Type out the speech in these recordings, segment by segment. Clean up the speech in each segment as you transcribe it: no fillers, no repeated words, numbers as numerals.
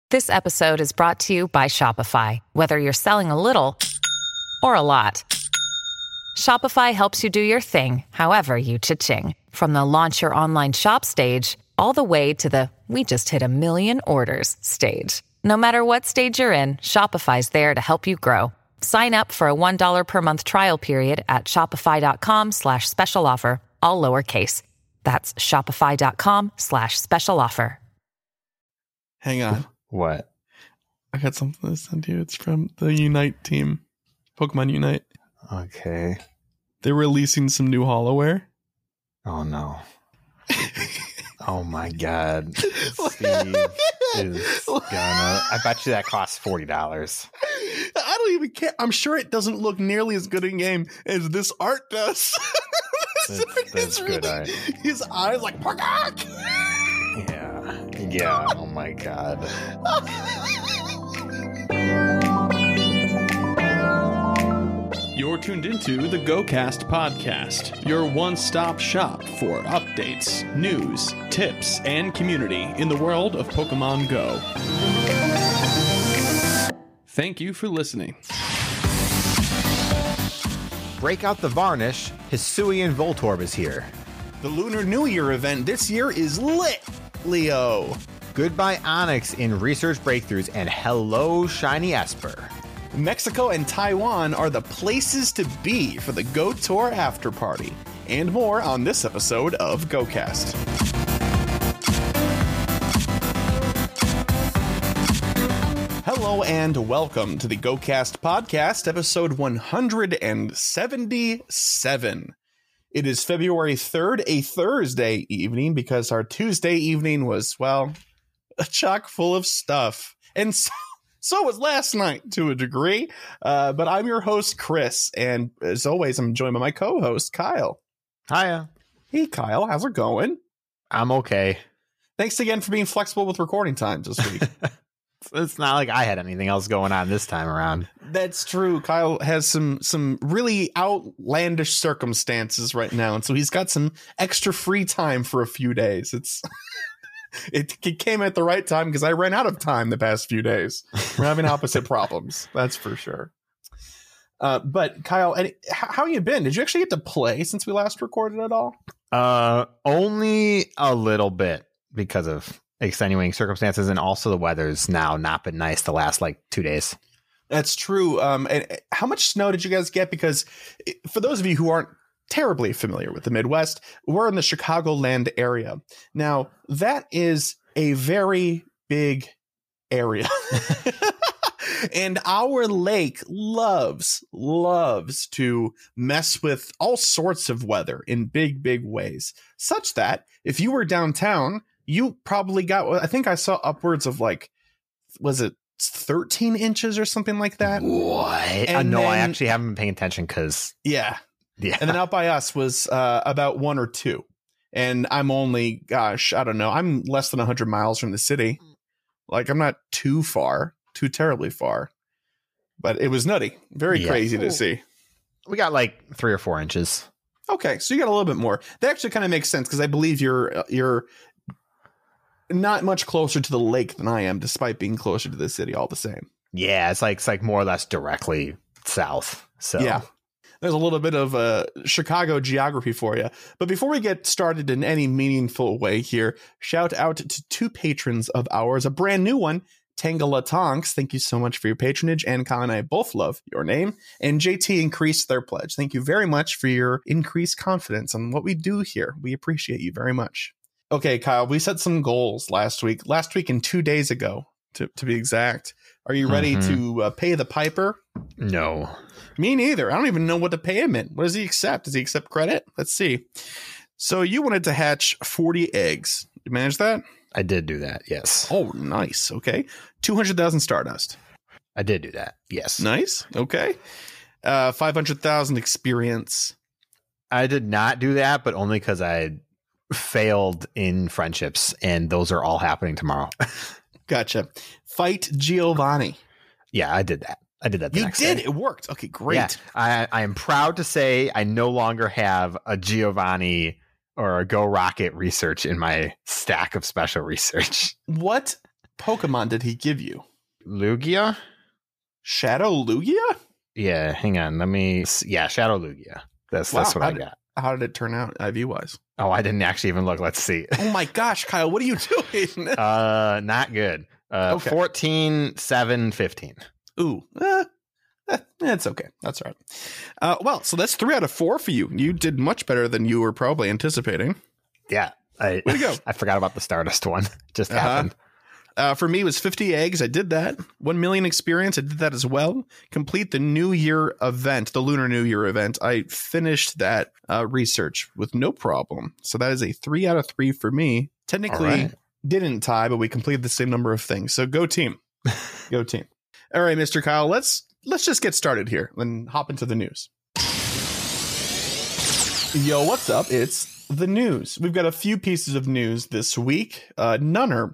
This episode is brought to you by Shopify. Whether you're selling a little or a lot, Shopify helps you do your thing, however you cha-ching. From the launch your online shop stage, all the way to the we just hit 1 million orders stage. No matter what stage you're in, Shopify's there to help you grow. Sign up for a $1 per month trial period at shopify.com/special offer, all lowercase. That's shopify.com/special offer. Hang on. What? I got something to send you. It's from the Unite team. Pokemon Unite. Okay. They're releasing some new Hollowware. Oh, no. Oh, my God. Steve is gonna... I bet you that costs $40. I don't even care. I'm sure it doesn't look nearly as good in game as this art does. That's good art. His eyes like... Yeah. Oh, my God. You're tuned into the GoCast podcast, your one-stop shop for updates, news, tips, and community in the world of Pokemon Go. Thank you for listening. Break out the varnish. Hisuian Voltorb is here. The Lunar New Year event this year is lit, Leo. Goodbye Onyx in research breakthroughs, and hello Shiny Esper. Mexico and Taiwan are the places to be for the Go Tour after party. And more on this episode of GoCast. Hello and welcome to the GoCast podcast, episode 177. It is February 3rd, a Thursday evening, because our Tuesday evening was, well, chock full of stuff. And so was last night to a degree. But I'm your host, Chris. And as always, I'm joined by my co-host, Kyle. Hiya. Hey, Kyle. How's it going? I'm okay. Thanks again for being flexible with recording times this week. It's not like I had anything else going on this time around. That's true. Kyle has some really outlandish circumstances right now. And so he's got some extra free time for a few days. It came at the right time because I ran out of time the past few days. We're having opposite problems. That's for sure. But Kyle, how you been? Did you actually get to play since we last recorded at all? Only a little bit because of extenuating circumstances, and also the weather's now not been nice the last 2 days. That's true. And how much snow did you guys get? Because for those of you who aren't terribly familiar with the Midwest, we're in the Chicagoland area. Now, that is a very big area. And our lake loves to mess with all sorts of weather in big ways, such that if you were downtown, you probably got, I think I saw upwards of was it 13 inches or something like that? What? No, I actually haven't been paying attention because... Yeah. And then out by us was about 1 or 2. And I'm only, I don't know, I'm less than 100 miles from the city. I'm not too terribly far. But it was nutty. Very crazy to see. We got 3 or 4 inches. Okay, so you got a little bit more. That actually kind of makes sense because I believe you're not much closer to the lake than I am, despite being closer to the city all the same. Yeah, it's like more or less directly south. So yeah. There's a little bit of Chicago geography for you. But before we get started in any meaningful way here, shout out to 2 patrons of ours, a brand new one, Tangela Tonks. Thank you so much for your patronage. And Kyle and I both love your name. And JT increased their pledge. Thank you very much for your increased confidence on what we do here. We appreciate you very much. Okay, Kyle, we set some goals last week and 2 days ago, to be exact. Are you ready to pay the piper? No. Me neither. I don't even know what to pay him in. What does he accept? Does he accept credit? Let's see. So you wanted to hatch 40 eggs. You manage that? I did do that, yes. Oh, nice. Okay. 200,000 Stardust. I did do that, yes. Nice. Okay. 500,000 experience. I did not do that, but only because I failed in friendships, and those are all happening tomorrow. Gotcha. Fight Giovanni. Yeah, I did that. The you next did. day. It worked. Okay, great. Yeah, I am proud to say I no longer have a Giovanni or a Go Rocket research in my stack of special research. What Pokemon did he give you? Lugia? Shadow Lugia? Yeah, hang on. Shadow Lugia. That's what I got. How did it turn out IV-wise? Oh, I didn't actually even look. Let's see. Oh my gosh, Kyle, what are you doing? Not good. Okay. 14, 7, 15. Ooh, it's okay. That's all right. Well, so that's 3 out of 4 for you. You did much better than you were probably anticipating. Yeah. Way to go. I forgot about the Stardust one. Just happened. For me, it was 50 eggs. I did that. 1 million experience. I did that as well. Complete the New Year event, the Lunar New Year event. I finished that research with no problem. So that is a 3 out of 3 for me. Technically didn't tie, but we completed the same number of things. So go team. Go team. All right, Mr. Kyle, let's just get started here and hop into the news. Yo, what's up? It's the news. We've got a few pieces of news this week. None are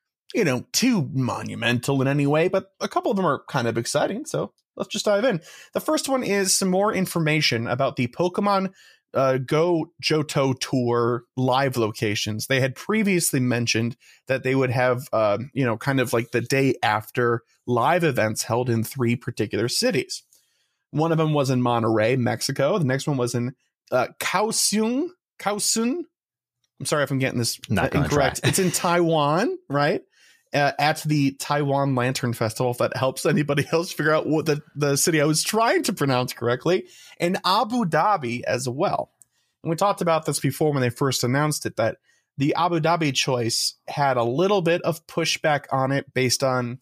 too monumental in any way, but a couple of them are kind of exciting. So let's just dive in. The first one is some more information about the Pokemon Go Johto Tour live locations. They had previously mentioned that they would have, kind of like the day after live events held in 3 particular cities. One of them was in Monterrey, Mexico. The next one was in Kaohsiung. I'm sorry if I'm getting this incorrect. It's in Taiwan, right? At the Taiwan Lantern Festival, if that helps anybody else figure out what the city I was trying to pronounce correctly, and Abu Dhabi as well. And we talked about this before when they first announced it, that the Abu Dhabi choice had a little bit of pushback on it based on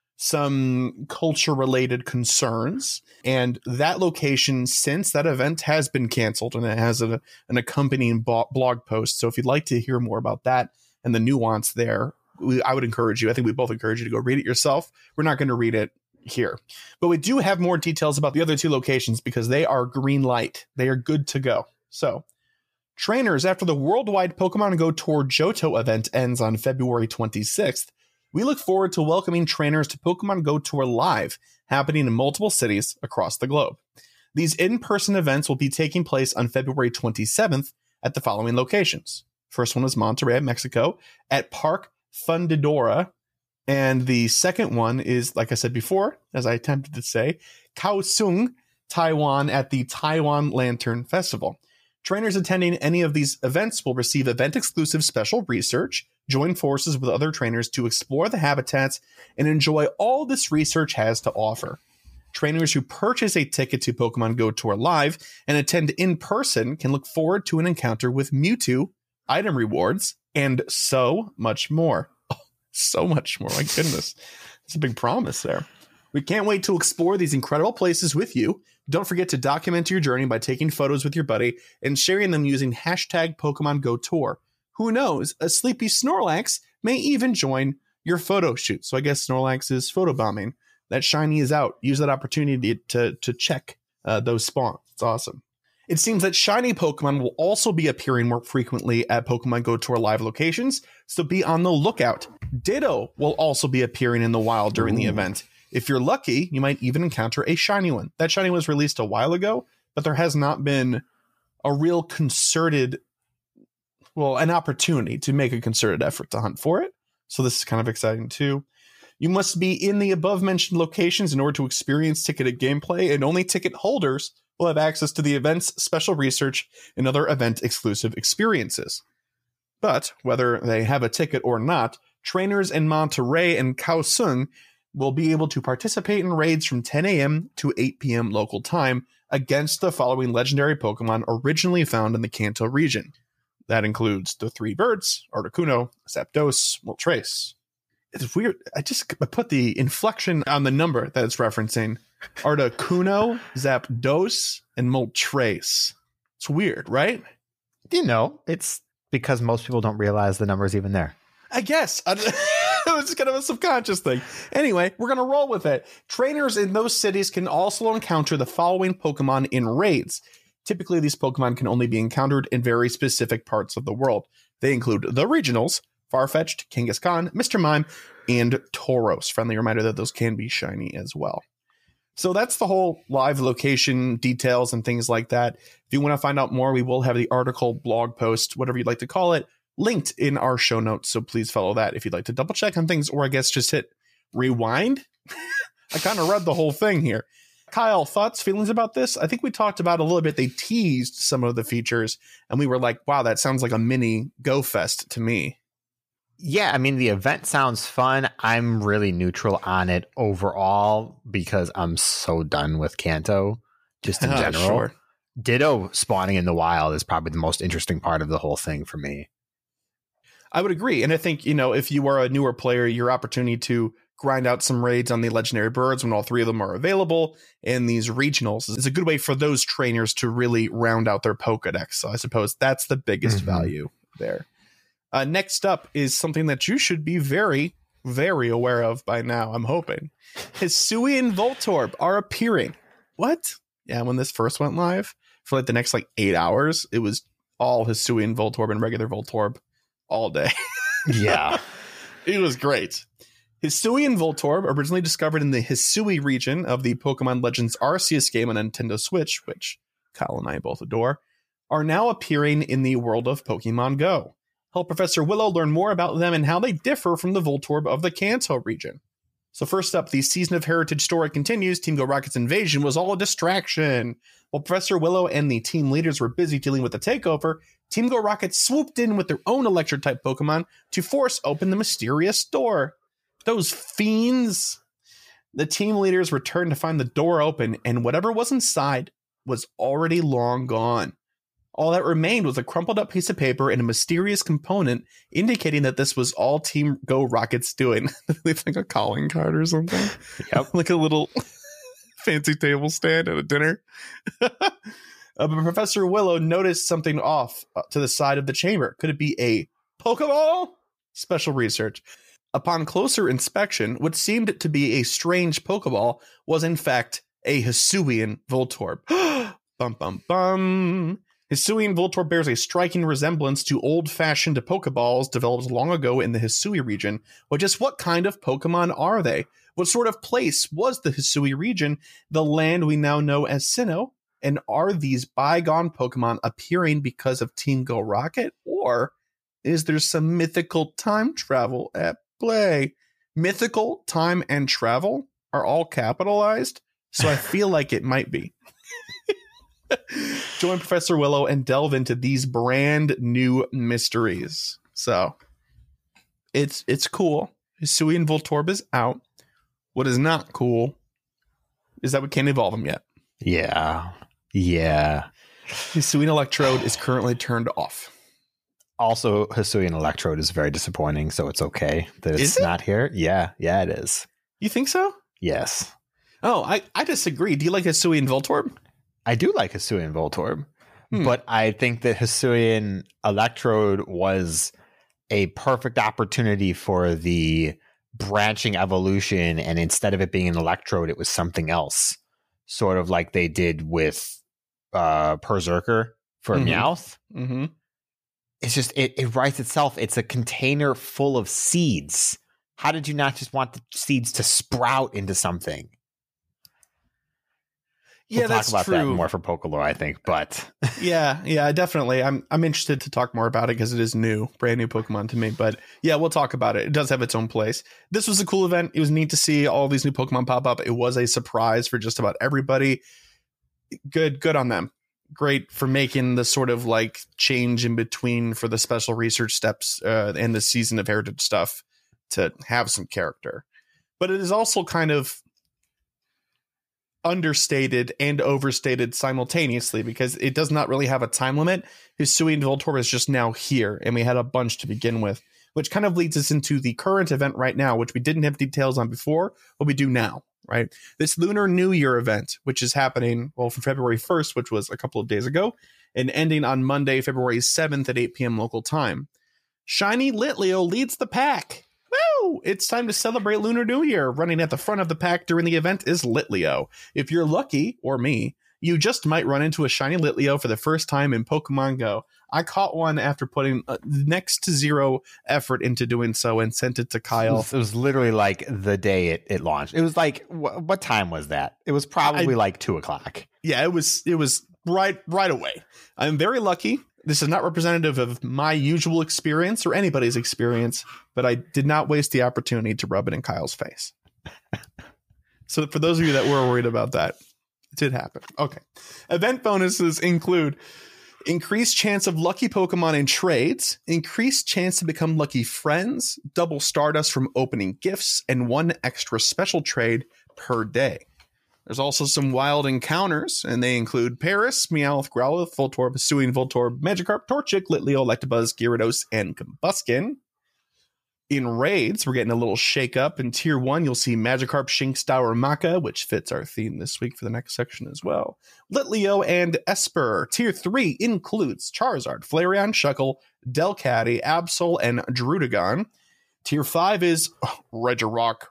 some culture-related concerns. And that location, since that event has been canceled, and it has an accompanying blog post. So if you'd like to hear more about that and the nuance there, I would encourage you. I think we both encourage you to go read it yourself. We're not going to read it here, but we do have more details about the other 2 locations because they are green light. They are good to go. So trainers, after the worldwide Pokemon Go Tour Johto event ends on February 26th, we look forward to welcoming trainers to Pokemon Go Tour Live, happening in multiple cities across the globe. These in-person events will be taking place on February 27th at the following locations. First one is Monterrey, Mexico, at Park Fundidora, and the second one is, like I said before, as I attempted to say, Kaohsiung, Taiwan, at the Taiwan Lantern Festival. Trainers attending any of these events will receive event-exclusive special research, join forces with other trainers to explore the habitats, and enjoy all this research has to offer. Trainers who purchase a ticket to Pokemon Go Tour Live and attend in person can look forward to an encounter with Mewtwo, item rewards, and so much more. Oh, so much more. My goodness. That's a big promise there. We can't wait to explore these incredible places with you. Don't forget to document your journey by taking photos with your buddy and sharing them using hashtag Pokemon Go Tour. Who knows? A sleepy Snorlax may even join your photo shoot. So I guess Snorlax is photobombing. That shiny is out. Use that opportunity to check those spawns. It's awesome. It seems that shiny Pokemon will also be appearing more frequently at Pokemon Go Tour Live locations, so be on the lookout. Ditto will also be appearing in the wild during the event. If you're lucky, you might even encounter a shiny one. That shiny was released a while ago, but there has not been a real an opportunity to make a concerted effort to hunt for it. So this is kind of exciting too. You must be in the above mentioned locations in order to experience ticketed gameplay, and only ticket holders will have access to the event's special research and other event exclusive experiences. But whether they have a ticket or not, trainers in Monterrey and Kaohsiung will be able to participate in raids from 10 a.m. to 8 p.m. local time against the following legendary Pokemon originally found in the Kanto region. That includes the 3 birds, Articuno, Zapdos, Moltres. It's weird. I put the inflection on the number that it's referencing. Articuno, Zapdos, and Moltres. It's weird, right? It's because most people don't realize the number's even there. I guess. It was kind of a subconscious thing. Anyway, we're going to roll with it. Trainers in those cities can also encounter the following Pokemon in raids. Typically, these Pokemon can only be encountered in very specific parts of the world. They include the regionals, Farfetch'd, Kangaskhan, Mr. Mime, and Tauros. Friendly reminder that those can be shiny as well. So that's the whole live location details and things like that. If you want to find out more, we will have the article, blog post, whatever you'd like to call it, linked in our show notes. So please follow that if you'd like to double check on things, or I guess just hit rewind. I kind of read the whole thing here. Kyle, thoughts, feelings about this? I think we talked about a little bit. They teased some of the features and we were like, wow, that sounds like a mini Go Fest to me. Yeah, I mean, the event sounds fun. I'm really neutral on it overall because I'm so done with Kanto, just in general. Sure. Ditto spawning in the wild is probably the most interesting part of the whole thing for me. I would agree. And I think, if you are a newer player, your opportunity to grind out some raids on the legendary birds when all three of them are available and these regionals is a good way for those trainers to really round out their Pokedex. So I suppose that's the biggest value there. Next up is something that you should be very, very aware of by now, I'm hoping. Hisuian Voltorb are appearing. What? Yeah, when this first went live, for like the next 8 hours, it was all Hisuian Voltorb and regular Voltorb all day. Yeah. It was great. Hisuian Voltorb, originally discovered in the Hisui region of the Pokemon Legends Arceus game on Nintendo Switch, which Kyle and I both adore, are now appearing in the world of Pokemon Go. Help Professor Willow learn more about them and how they differ from the Voltorb of the Kanto region. So first up, the Season of Heritage story continues. Team Go Rocket's invasion was all a distraction. While Professor Willow and the team leaders were busy dealing with the takeover, Team Go Rocket swooped in with their own Electric-type Pokemon to force open the mysterious door. Those fiends! The team leaders returned to find the door open, and whatever was inside was already long gone. All that remained was a crumpled up piece of paper and a mysterious component indicating that this was all Team Go Rocket's doing. It's like a calling card or something. Yep. Like a little fancy table stand at a dinner. But Professor Willow noticed something off to the side of the chamber. Could it be a Pokeball? Special research. Upon closer inspection, what seemed to be a strange Pokeball was in fact a Hisuian Voltorb. Bum bum bum. Hisuian Voltorb bears a striking resemblance to old-fashioned Pokeballs developed long ago in the Hisui region. But just what kind of Pokemon are they? What sort of place was the Hisui region, the land we now know as Sinnoh? And are these bygone Pokemon appearing because of Team Go Rocket? Or is there some mythical time travel at play? Mythical, time, and travel are all capitalized, so I feel like it might be. Join Professor Willow and delve into these brand new mysteries. So it's cool. Hisuian Voltorb is out. What is not cool is that we can't evolve him yet. Yeah. Hisuian Electrode is currently turned off. Also, Hisuian Electrode is very disappointing, so it's okay that it's not here. Yeah, it is. You think so? Yes. Oh, I disagree. Do you like Hisuian Voltorb? I do like Hisuian Voltorb, but I think that Hisuian Electrode was a perfect opportunity for the branching evolution, and instead of it being an Electrode, it was something else. Sort of like they did with Berserker for Meowth. Mm-hmm. It's just, it writes itself. It's a container full of seeds. How did you not just want the seeds to sprout into something? Yeah, we'll that's talk about true. that more for Pokelore, I think. But yeah, definitely. I'm interested to talk more about it because it is new, brand new Pokemon to me. But yeah, we'll talk about it. It does have its own place. This was a cool event. It was neat to see all these new Pokemon pop up. It was a surprise for just about everybody. Good on them. Great for making the sort of change in between for the special research steps and the Season of Heritage stuff to have some character. But it is also kind of understated and overstated simultaneously because it does not really have a time limit. Hisuian Voltorb is just now here, and we had a bunch to begin with, which kind of leads us into the current event right now, which we didn't have details on before, but we do now, right? This Lunar New Year event, which is happening, from February 1st, which was a couple of days ago, and ending on Monday, February 7th at 8 p.m. local time. Shiny Litleo leads the pack. Woo! It's time to celebrate Lunar New Year. Running at the front of the pack during the event is Litleo. If you're lucky, or me, you just might run into a shiny Litleo for the first time in Pokemon Go. I caught one after putting next to zero effort into doing so and sent it to Kyle. It was literally the day it launched. It was what time was that? It was probably 2:00. Yeah, it was right away. I'm very lucky. This is not representative of my usual experience or anybody's experience, but I did not waste the opportunity to rub it in Kyle's face. So for those of you that were worried about that, it did happen. Okay. Event bonuses include increased chance of lucky Pokemon in trades, increased chance to become lucky friends, double Stardust from opening gifts, and 1 extra special trade per day. There's also some wild encounters, and they include Paris, Meowth, Growlithe, Voltorb, Hisuian, Voltorb, Magikarp, Torchic, Litleo, Electabuzz, Gyarados, and Combuskin. In raids, we're getting a little shake-up. In Tier 1, you'll see Magikarp, Shinx, Darumaka, which fits our theme this week for the next section as well. Litleo and Esper. Tier 3 includes Charizard, Flareon, Shuckle, Delcatty, Absol, and Druddigon. Tier 5 is Regirock.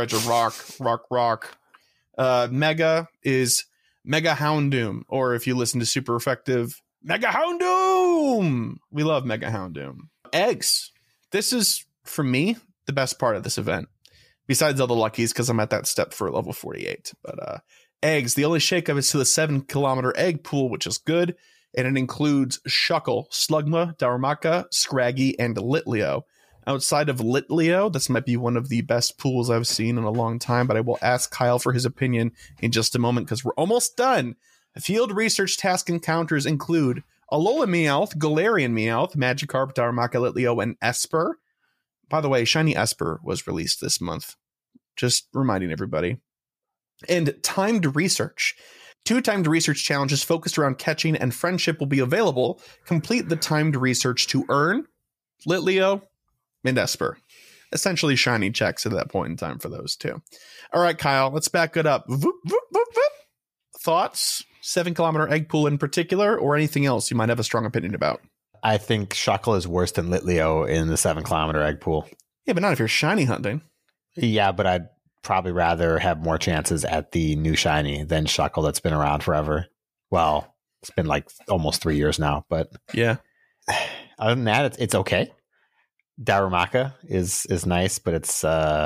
Mega is Mega Houndoom, or if you listen to Super Effective, Mega Houndoom! We love Mega Houndoom. Eggs. This is, for me, the best part of this event. Besides all the luckies, because I'm at that step for level 48. But eggs, the only shakeup is to the 7-kilometer egg pool, which is good. And it includes Shuckle, Slugma, Darumaka, Scraggy, and Litleo. Outside of Litleo, this might be one of the best pools I've seen in a long time, but I will ask Kyle for his opinion in just a moment because we're almost done. Field research task encounters include Alola Meowth, Galarian Meowth, Magikarp, Darumaka, Litleo, and Esper. By the way, Shiny Esper was released this month. Just reminding everybody. And timed research. 2 timed research challenges focused around catching and friendship will be available. Complete the timed research to earn Litleo and Esper. Essentially shiny checks at that point in time for those two. All right, Kyle, let's back it up. Voop, voop, voop, voop. Thoughts? 7-kilometer egg pool in particular, or anything else you might have a strong opinion about? I think Shuckle is worse than Litleo in the 7-kilometer egg pool. Yeah, but not if you're shiny hunting. Yeah, but I'd probably rather have more chances at the new shiny than Shuckle that's been around forever. Well, it's been like almost 3 years now, but yeah. Other than that, it's okay. Darumaka is nice, but it's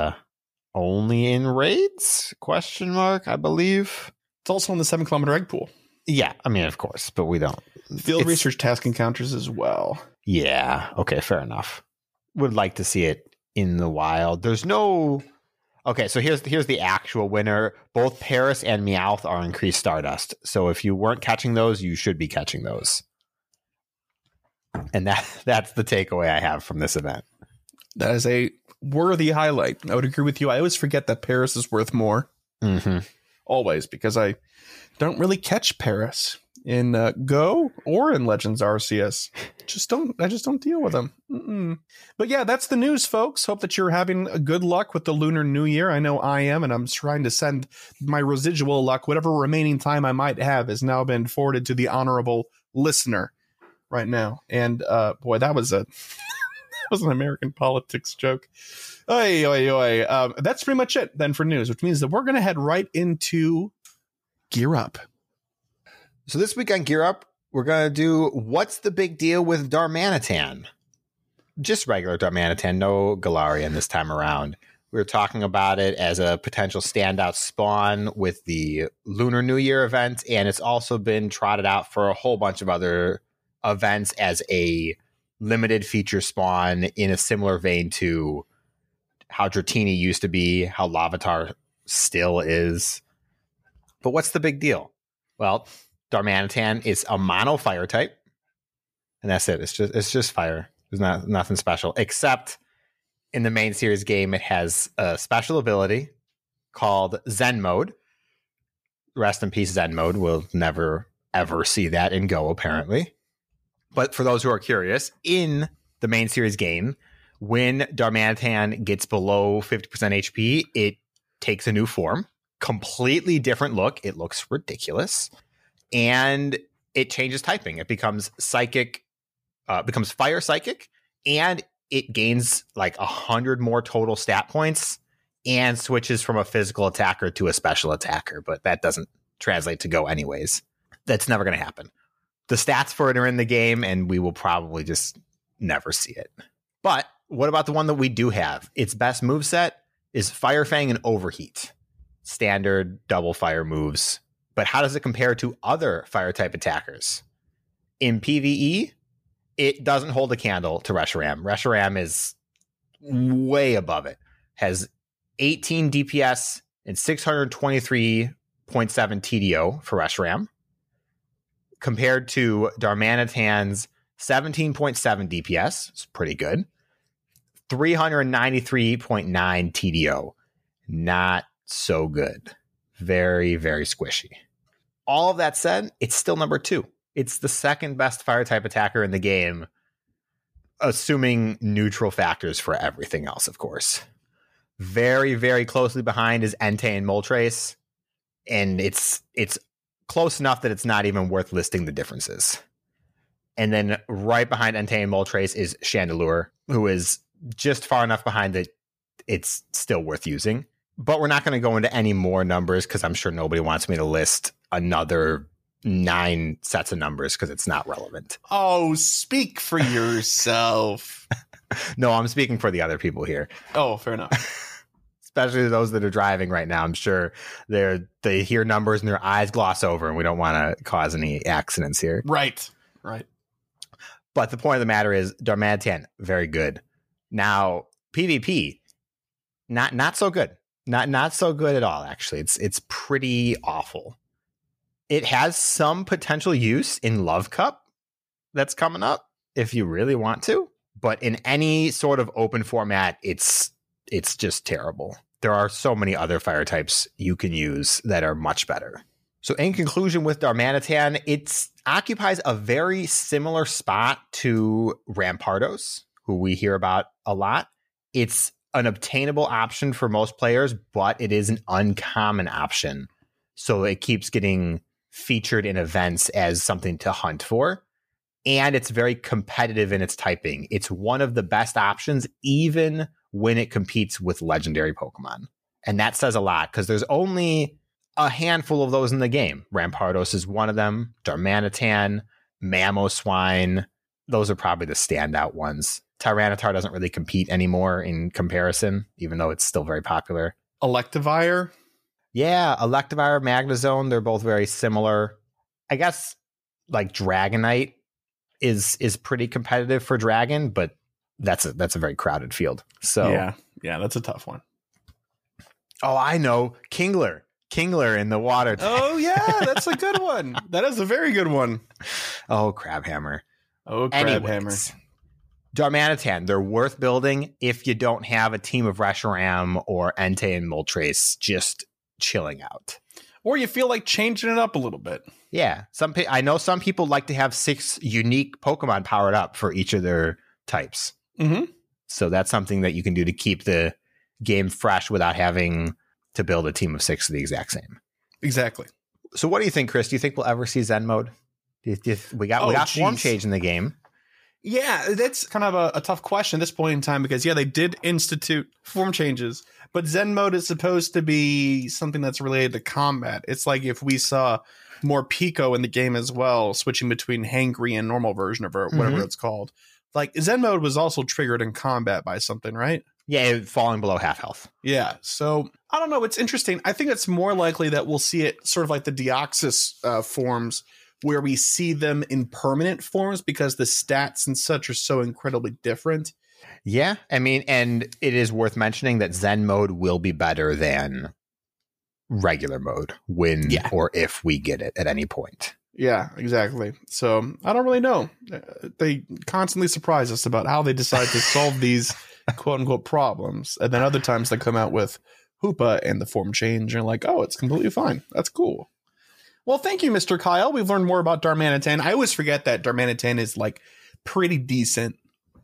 only in raids? ? I believe. It's also in the 7-kilometer egg pool. Yeah, I mean, of course, but we don't. Field research task encounters as well. Yeah, okay, fair enough. Would like to see it in the wild. There's no... Okay, so here's the actual winner. Both Paris and Meowth are increased Stardust. So if you weren't catching those, you should be catching those. And that's the takeaway I have from this event. That is a worthy highlight. I would agree with you. I always forget that Paris is worth more. Mm-hmm. Always, because I don't really catch Paris in Go or in Legends Arceus. I just don't deal with them. Mm-mm. But yeah, that's the news, folks. Hope that you're having good luck with the Lunar New Year. I know I am, and I'm trying to send my residual luck, whatever remaining time I might have, has now been forwarded to the honorable listener right now. And boy, that was an American politics joke. Oy, oy, oy. That's pretty much it then for news, which means that we're going to head right into Gear Up. So this week on Gear Up, we're going to do what's the big deal with Darmanitan? Just regular Darmanitan, no Galarian this time around. We were talking about it as a potential standout spawn with the Lunar New Year event, and it's also been trotted out for a whole bunch of other events as a limited feature spawn in a similar vein to how Dratini used to be, how Larvitar still is. But what's the big deal? Well, Darmanitan is a mono fire type, and that's it. It's just fire. There's nothing special, except in the main series game, it has a special ability called Zen Mode. Rest in peace, Zen Mode. We'll never, ever see that in Go, apparently. But for those who are curious, in the main series game, when Darmanitan gets below 50% HP, it takes a new form. Completely different look. It looks ridiculous. And it changes typing. It becomes psychic, becomes fire psychic, and it gains like 100 more total stat points and switches from a physical attacker to a special attacker. But that doesn't translate to Go anyways. That's never going to happen. The stats for it are in the game, and we will probably just never see it. But what about the one that we do have? Its best moveset is Fire Fang and Overheat. Standard double fire moves. But how does it compare to other fire type attackers? In PvE, it doesn't hold a candle to Reshiram. Reshiram is way above it. Has 18 DPS and 623.7 TDO for Reshiram, compared to Darmanitan's 17.7 DPS. It's pretty good. 393.9 TDO. Not so good. Very, very squishy. All of that said, it's still number 2. It's the second best fire type attacker in the game, assuming neutral factors for everything else, of course. Very, very closely behind is Entei and Moltres, and it's close enough that it's not even worth listing the differences. And then right behind Entei and Moltres is Chandelure, who is just far enough behind that it's still worth using. But we're not going to go into any more numbers because I'm sure nobody wants me to list another 9 sets of numbers because it's not relevant. Oh, speak for yourself. No, I'm speaking for the other people here. Oh, fair enough. Especially those that are driving right now. I'm sure they hear numbers and their eyes gloss over, and we don't want to cause any accidents here. Right. But the point of the matter is Darmanitan, very good. Now, PvP, not so good. Not so good at all, actually. It's pretty awful. It has some potential use in Love Cup that's coming up if you really want to, but in any sort of open format, it's just terrible. There are so many other fire types you can use that are much better. So in conclusion with Darmanitan, it occupies a very similar spot to Rampardos, who we hear about a lot. It's an obtainable option for most players, but it is an uncommon option. So it keeps getting featured in events as something to hunt for. And it's very competitive in its typing. It's one of the best options, even when it competes with legendary Pokemon. And that says a lot because there's only a handful of those in the game. Rampardos is one of them. Darmanitan, Mamoswine. Those are probably the standout ones. Tyranitar doesn't really compete anymore in comparison, even though it's still very popular. Electivire? Yeah, Electivire, Magnezone, they're both very similar. I guess like Dragonite is pretty competitive for Dragon, but that's a very crowded field. So yeah, that's a tough one. Oh, I know. Kingler in the water. Oh yeah, that's a good one. That is a very good one. Oh, Crabhammer. Oh, Crabhammer. Darmanitan, they're worth building if you don't have a team of Reshiram or Entei and Moltres just chilling out. Or you feel like changing it up a little bit. Yeah. I know some people like to have 6 unique Pokemon powered up for each of their types. Mm-hmm. So that's something that you can do to keep the game fresh without having to build a team of 6 of the exact same. Exactly. So what do you think, Chris? Do you think we'll ever see Zen mode? We got form change in the game. Yeah, that's kind of a tough question at this point in time because, they did institute form changes, but Zen mode is supposed to be something that's related to combat. It's like if we saw more Pico in the game as well, switching between Hangry and normal version of it, whatever it's called. Like Zen mode was also triggered in combat by something, right? Yeah, falling below half health. Yeah, so I don't know. It's interesting. I think it's more likely that we'll see it sort of like the Deoxys forms, where we see them in permanent forms because the stats and such are so incredibly different. Yeah, I mean, and it is worth mentioning that Zen mode will be better than regular mode when or if we get it at any point. Yeah, exactly. So I don't really know. They constantly surprise us about how they decide to solve these quote unquote problems. And then other times they come out with Hoopa and the form change. And you're like, oh, it's completely fine. That's cool. Well, thank you, Mr. Kyle. We've learned more about Darmanitan. I always forget that Darmanitan is like pretty decent,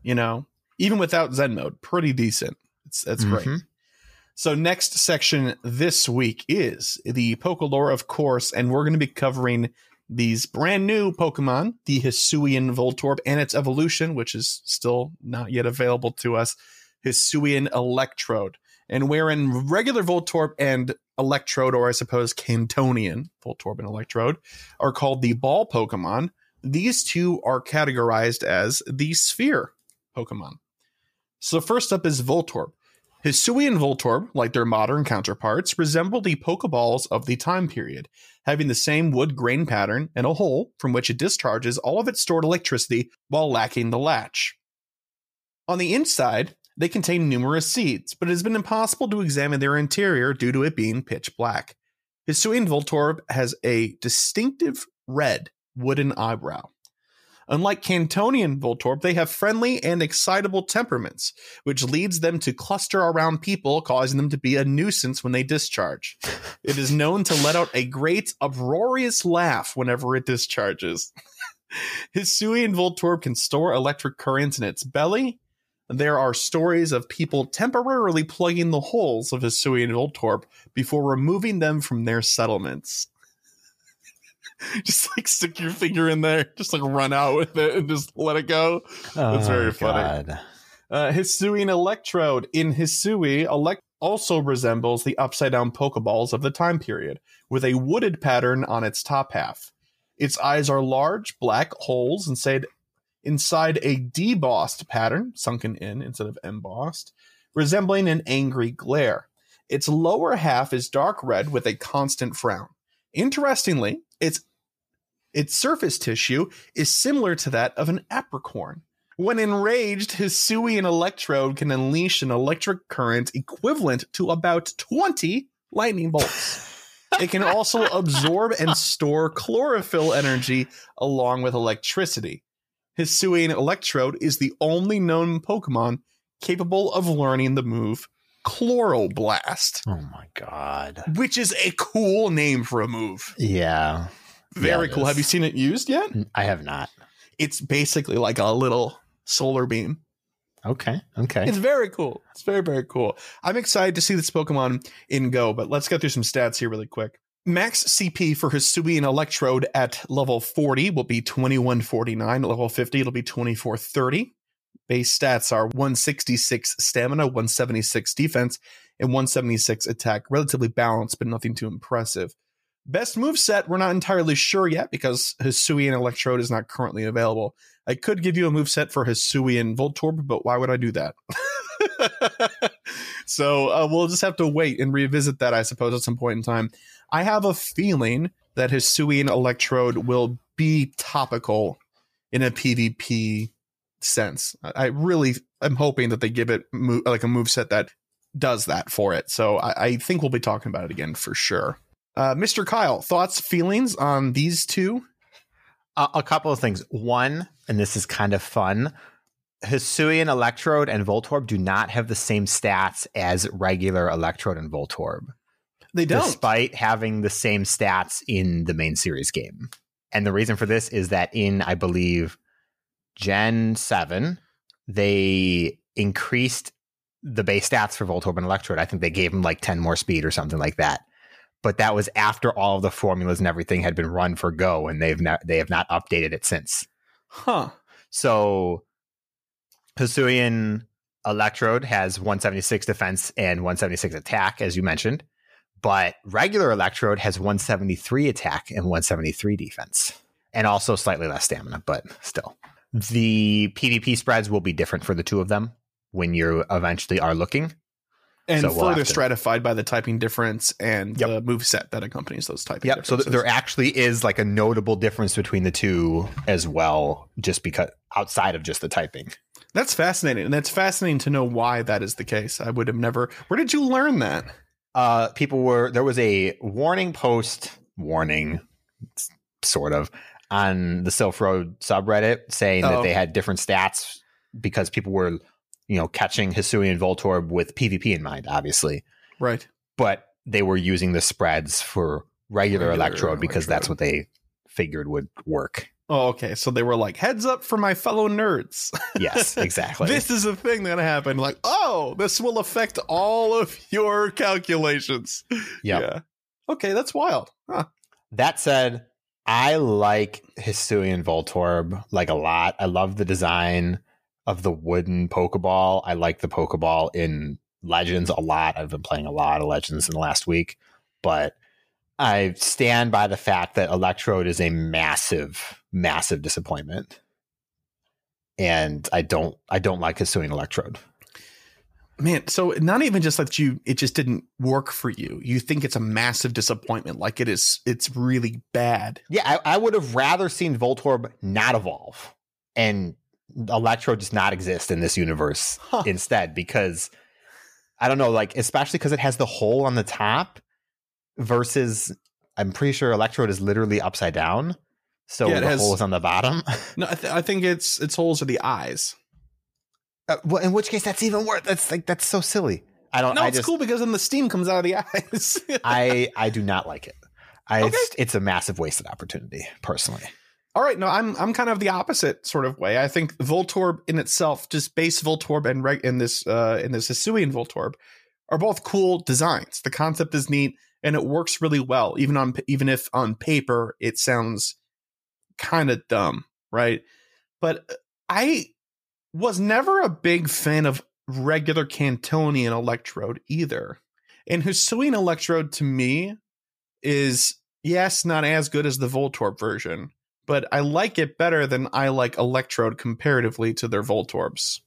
even without Zen mode, pretty decent. That's great. So next section this week is the Pokelore, of course, and we're going to be covering these brand new Pokemon, the Hisuian Voltorb and its evolution, which is still not yet available to us, Hisuian Electrode. And wherein regular Voltorb and Electrode, or I suppose Cantonian Voltorb and Electrode, are called the ball Pokemon, these two are categorized as the sphere Pokemon. So first up is Voltorb. Hisui and Voltorb, like their modern counterparts, resemble the Pokeballs of the time period, having the same wood grain pattern and a hole from which it discharges all of its stored electricity while lacking the latch. On the inside, they contain numerous seeds, but it has been impossible to examine their interior due to it being pitch black. Hisui and Voltorb has a distinctive red wooden eyebrow. Unlike Cantonian Voltorb, they have friendly and excitable temperaments, which leads them to cluster around people, causing them to be a nuisance when they discharge. It is known to let out a great, uproarious laugh whenever it discharges. Hisui and Voltorb can store electric currents in its belly. There are stories of people temporarily plugging the holes of Hisui and Voltorb before removing them from their settlements. Just like stick your finger in there, just like run out with it and just let it go. That's very funny. Hisui and Electrode. In Hisui, also resembles the upside down Pokeballs of the time period, with a wooded pattern on its top half. Its eyes are large, black holes inside a debossed pattern, sunken in instead of embossed, resembling an angry glare. Its lower half is dark red with a constant frown. Interestingly, its surface tissue is similar to that of an apricorn. When enraged, Hisui and Electrode can unleash an electric current equivalent to about 20 lightning bolts. It can also absorb and store chlorophyll energy along with electricity. Hisui and Electrode is the only known Pokemon capable of learning the move Chloroblast. Oh my god. Which is a cool name for a move. Yeah. Very cool. Have you seen it used yet? I have not. It's basically like a little solar beam. Okay. It's very cool. It's very, very cool. I'm excited to see this Pokemon in Go, but let's go through some stats here really quick. Max CP for Hisui and Electrode at level 40 will be 2149. At level 50, it'll be 2430. Base stats are 166 stamina, 176 defense, and 176 attack. Relatively balanced, but nothing too impressive. Best moveset, we're not entirely sure yet because Hisui and Electrode is not currently available. I could give you a moveset for Hisui and Voltorb, but why would I do that? So we'll just have to wait and revisit that, I suppose, at some point in time. I have a feeling that Hisui and Electrode will be topical in a PvP sense. I really am hoping that they give it like a moveset that does that for it. So I think we'll be talking about it again for sure. Mr. Kyle, thoughts, feelings on these two? A couple of things. One, and this is kind of fun, Hisui and Electrode and Voltorb do not have the same stats as regular Electrode and Voltorb. They don't. Despite having the same stats in the main series game. And the reason for this is that in, I believe, Gen 7, they increased the base stats for Voltorb and Electrode. I think they gave them like 10 more speed or something like that. But that was after all of the formulas and everything had been run for Go, and they have not updated it since. Huh. So Hisui and Electrode has 176 defense and 176 attack, as you mentioned. But regular Electrode has 173 attack and 173 defense. And also slightly less stamina, but still. The PvP spreads will be different for the two of them when you eventually are looking. And so further stratified by the typing difference and the moveset that accompanies those typing differences. So there actually is like a notable difference between the two as well, just because outside of just the typing. That's fascinating. And that's fascinating to know why that is the case. I would have never. Where did you learn that? There was a warning sort of, on the Sylph Road subreddit saying that they had different stats because people were, catching Hisui and Voltorb with PvP in mind, obviously. Right. But they were using the spreads for regular Electrode because that's what they figured would work. Oh, okay. So they were like, heads up for my fellow nerds. Yes, exactly. This is a thing that happened. Like, oh, this will affect all of your calculations. Yep. Yeah. Okay, that's wild. Huh. That said, I like Hisui and Voltorb like a lot. I love the design of the wooden Pokeball. I like the Pokeball in Legends a lot. I've been playing a lot of Legends in the last week, but I stand by the fact that Electrode is a massive, massive disappointment. And I don't like Hisui and Electrode. Man, so not even just like it just didn't work for you. You think it's a massive disappointment, like it's really bad. Yeah, I would have rather seen Voltorb not evolve and Electrode just not exist in this universe instead, because I don't know, like, especially because it has the hole on the top versus I'm pretty sure Electrode is literally upside down. So the hole is on the bottom. No, I think its holes are the eyes. Well, in which case that's even worse. That's so silly. It's cool because then the steam comes out of the eyes. I do not like it. It's a massive wasted opportunity, personally. All right, no, I'm kind of the opposite sort of way. I think Voltorb in itself, just base Voltorb and this Hisuian Voltorb, are both cool designs. The concept is neat and it works really well, even if on paper it sounds kind of dumb, right? But I was never a big fan of regular Cantonian Electrode either. And Hisuian Electrode to me is, yes, not as good as the Voltorb version, but I like it better than I like Electrode comparatively to their Voltorbs.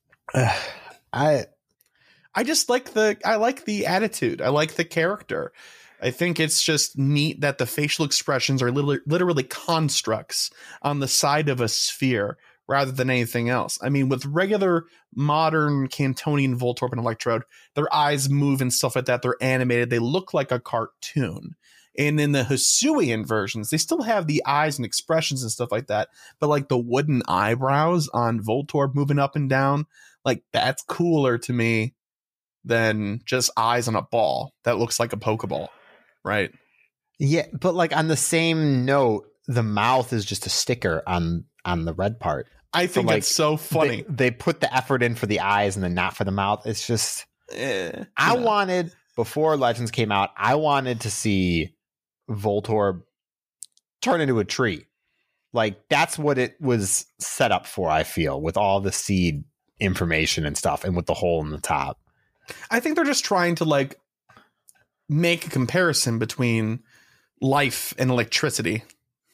I like the attitude. I like the character. I think it's just neat that the facial expressions are literally constructs on the side of a sphere rather than anything else. I mean, with regular modern Cantonian Voltorb and Electrode, their eyes move and stuff like that. They're animated. They look like a cartoon. And in the Hisuian versions, they still have the eyes and expressions and stuff like that. But like the wooden eyebrows on Voltorb moving up and down, like that's cooler to me than just eyes on a ball that looks like a Pokeball, right? Yeah, but like on the same note, the mouth is just a sticker on the red part. I think it's so funny. They put the effort in for the eyes and then not for the mouth. It's just I wanted, before Legends came out, I wanted to see Voltorb turn into a tree. Like that's what it was set up for, I feel, with all the seed information and stuff and with the hole in the top. I think they're just trying to like make a comparison between life and electricity.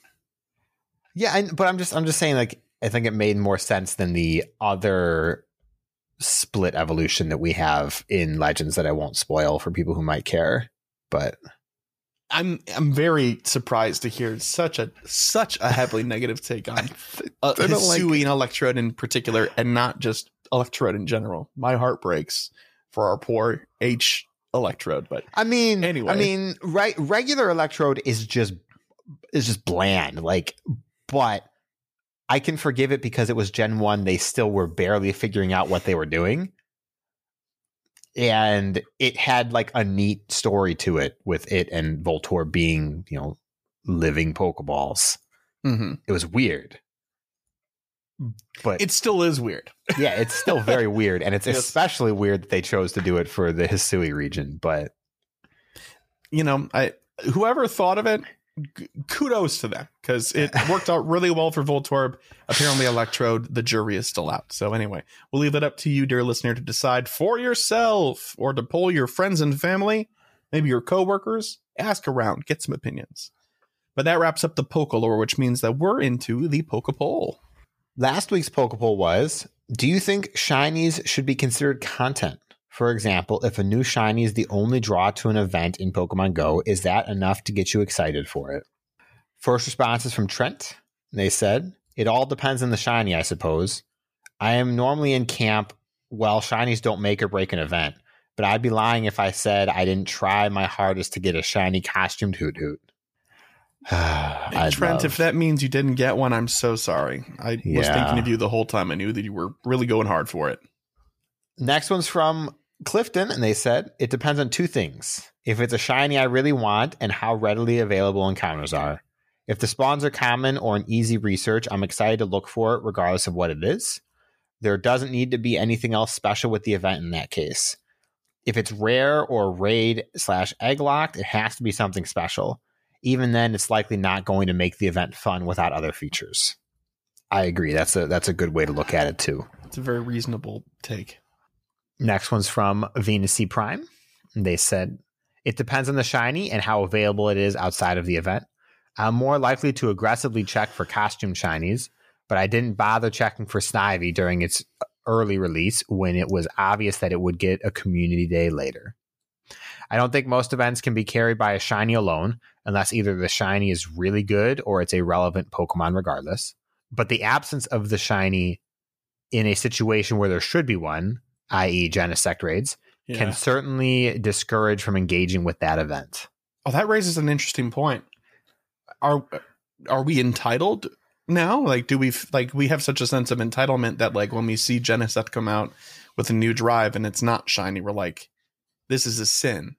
Yeah, but I'm just saying, like, I think it made more sense than the other split evolution that we have in Legends that I won't spoil for people who might care. But I'm very surprised to hear such a heavily negative take on Hisuian Electrode in particular, and not just Electrode in general. My heart breaks for our poor H Electrode. But anyway, regular Electrode is just bland, like. But I can forgive it because it was Gen 1. They still were barely figuring out what they were doing. And it had like a neat story to it with it and Voltorb being, living Pokeballs. Mm-hmm. It was weird. But it still is weird. Yeah, it's still very weird. And it's especially weird that they chose to do it for the Hisui region. But, whoever thought of it, kudos to them, because it worked out really well for Voltorb. Apparently Electrode, the jury is still out. So anyway, we'll leave it up to you, dear listener, to decide for yourself, or to poll your friends and family, maybe your coworkers, ask around, get some opinions. But that wraps up the Pokelore, which means that we're into the Pokepoll. Last week's Pokepoll was, do you think shinies should be considered content? For example, if a new shiny is the only draw to an event in Pokemon Go, is that enough to get you excited for it? First response is from Trent. They said, it all depends on the shiny, I suppose. I am normally in camp, well, shinies don't make or break an event, but I'd be lying if I said I didn't try my hardest to get a shiny costumed Hoot Hoot. Trent, if that means you didn't get one, I'm so sorry. I was thinking of you the whole time. I knew that you were really going hard for it. Next one's from Clifton, and they said, it depends on two things. If it's a shiny I really want and how readily available encounters are. If the spawns are common or an easy research, I'm excited to look for it regardless of what it is. There doesn't need to be anything else special with the event in that case. If it's rare or raid/egg locked, it has to be something special. Even then, it's likely not going to make the event fun without other features. I agree. That's a good way to look at it too. It's a very reasonable take. Next one's from Venus C Prime. They said, it depends on the shiny and how available it is outside of the event. I'm more likely to aggressively check for costume shinies, but I didn't bother checking for Snivy during its early release when it was obvious that it would get a community day later. I don't think most events can be carried by a shiny alone, unless either the shiny is really good or it's a relevant Pokemon regardless. But the absence of the shiny in a situation where there should be one, i.e. Genesect raids, can certainly discourage from engaging with that event. Oh, that raises an interesting point. Are we entitled now? Like, do we have such a sense of entitlement that like when we see Genesect come out with a new drive and it's not shiny, we're like, this is a sin.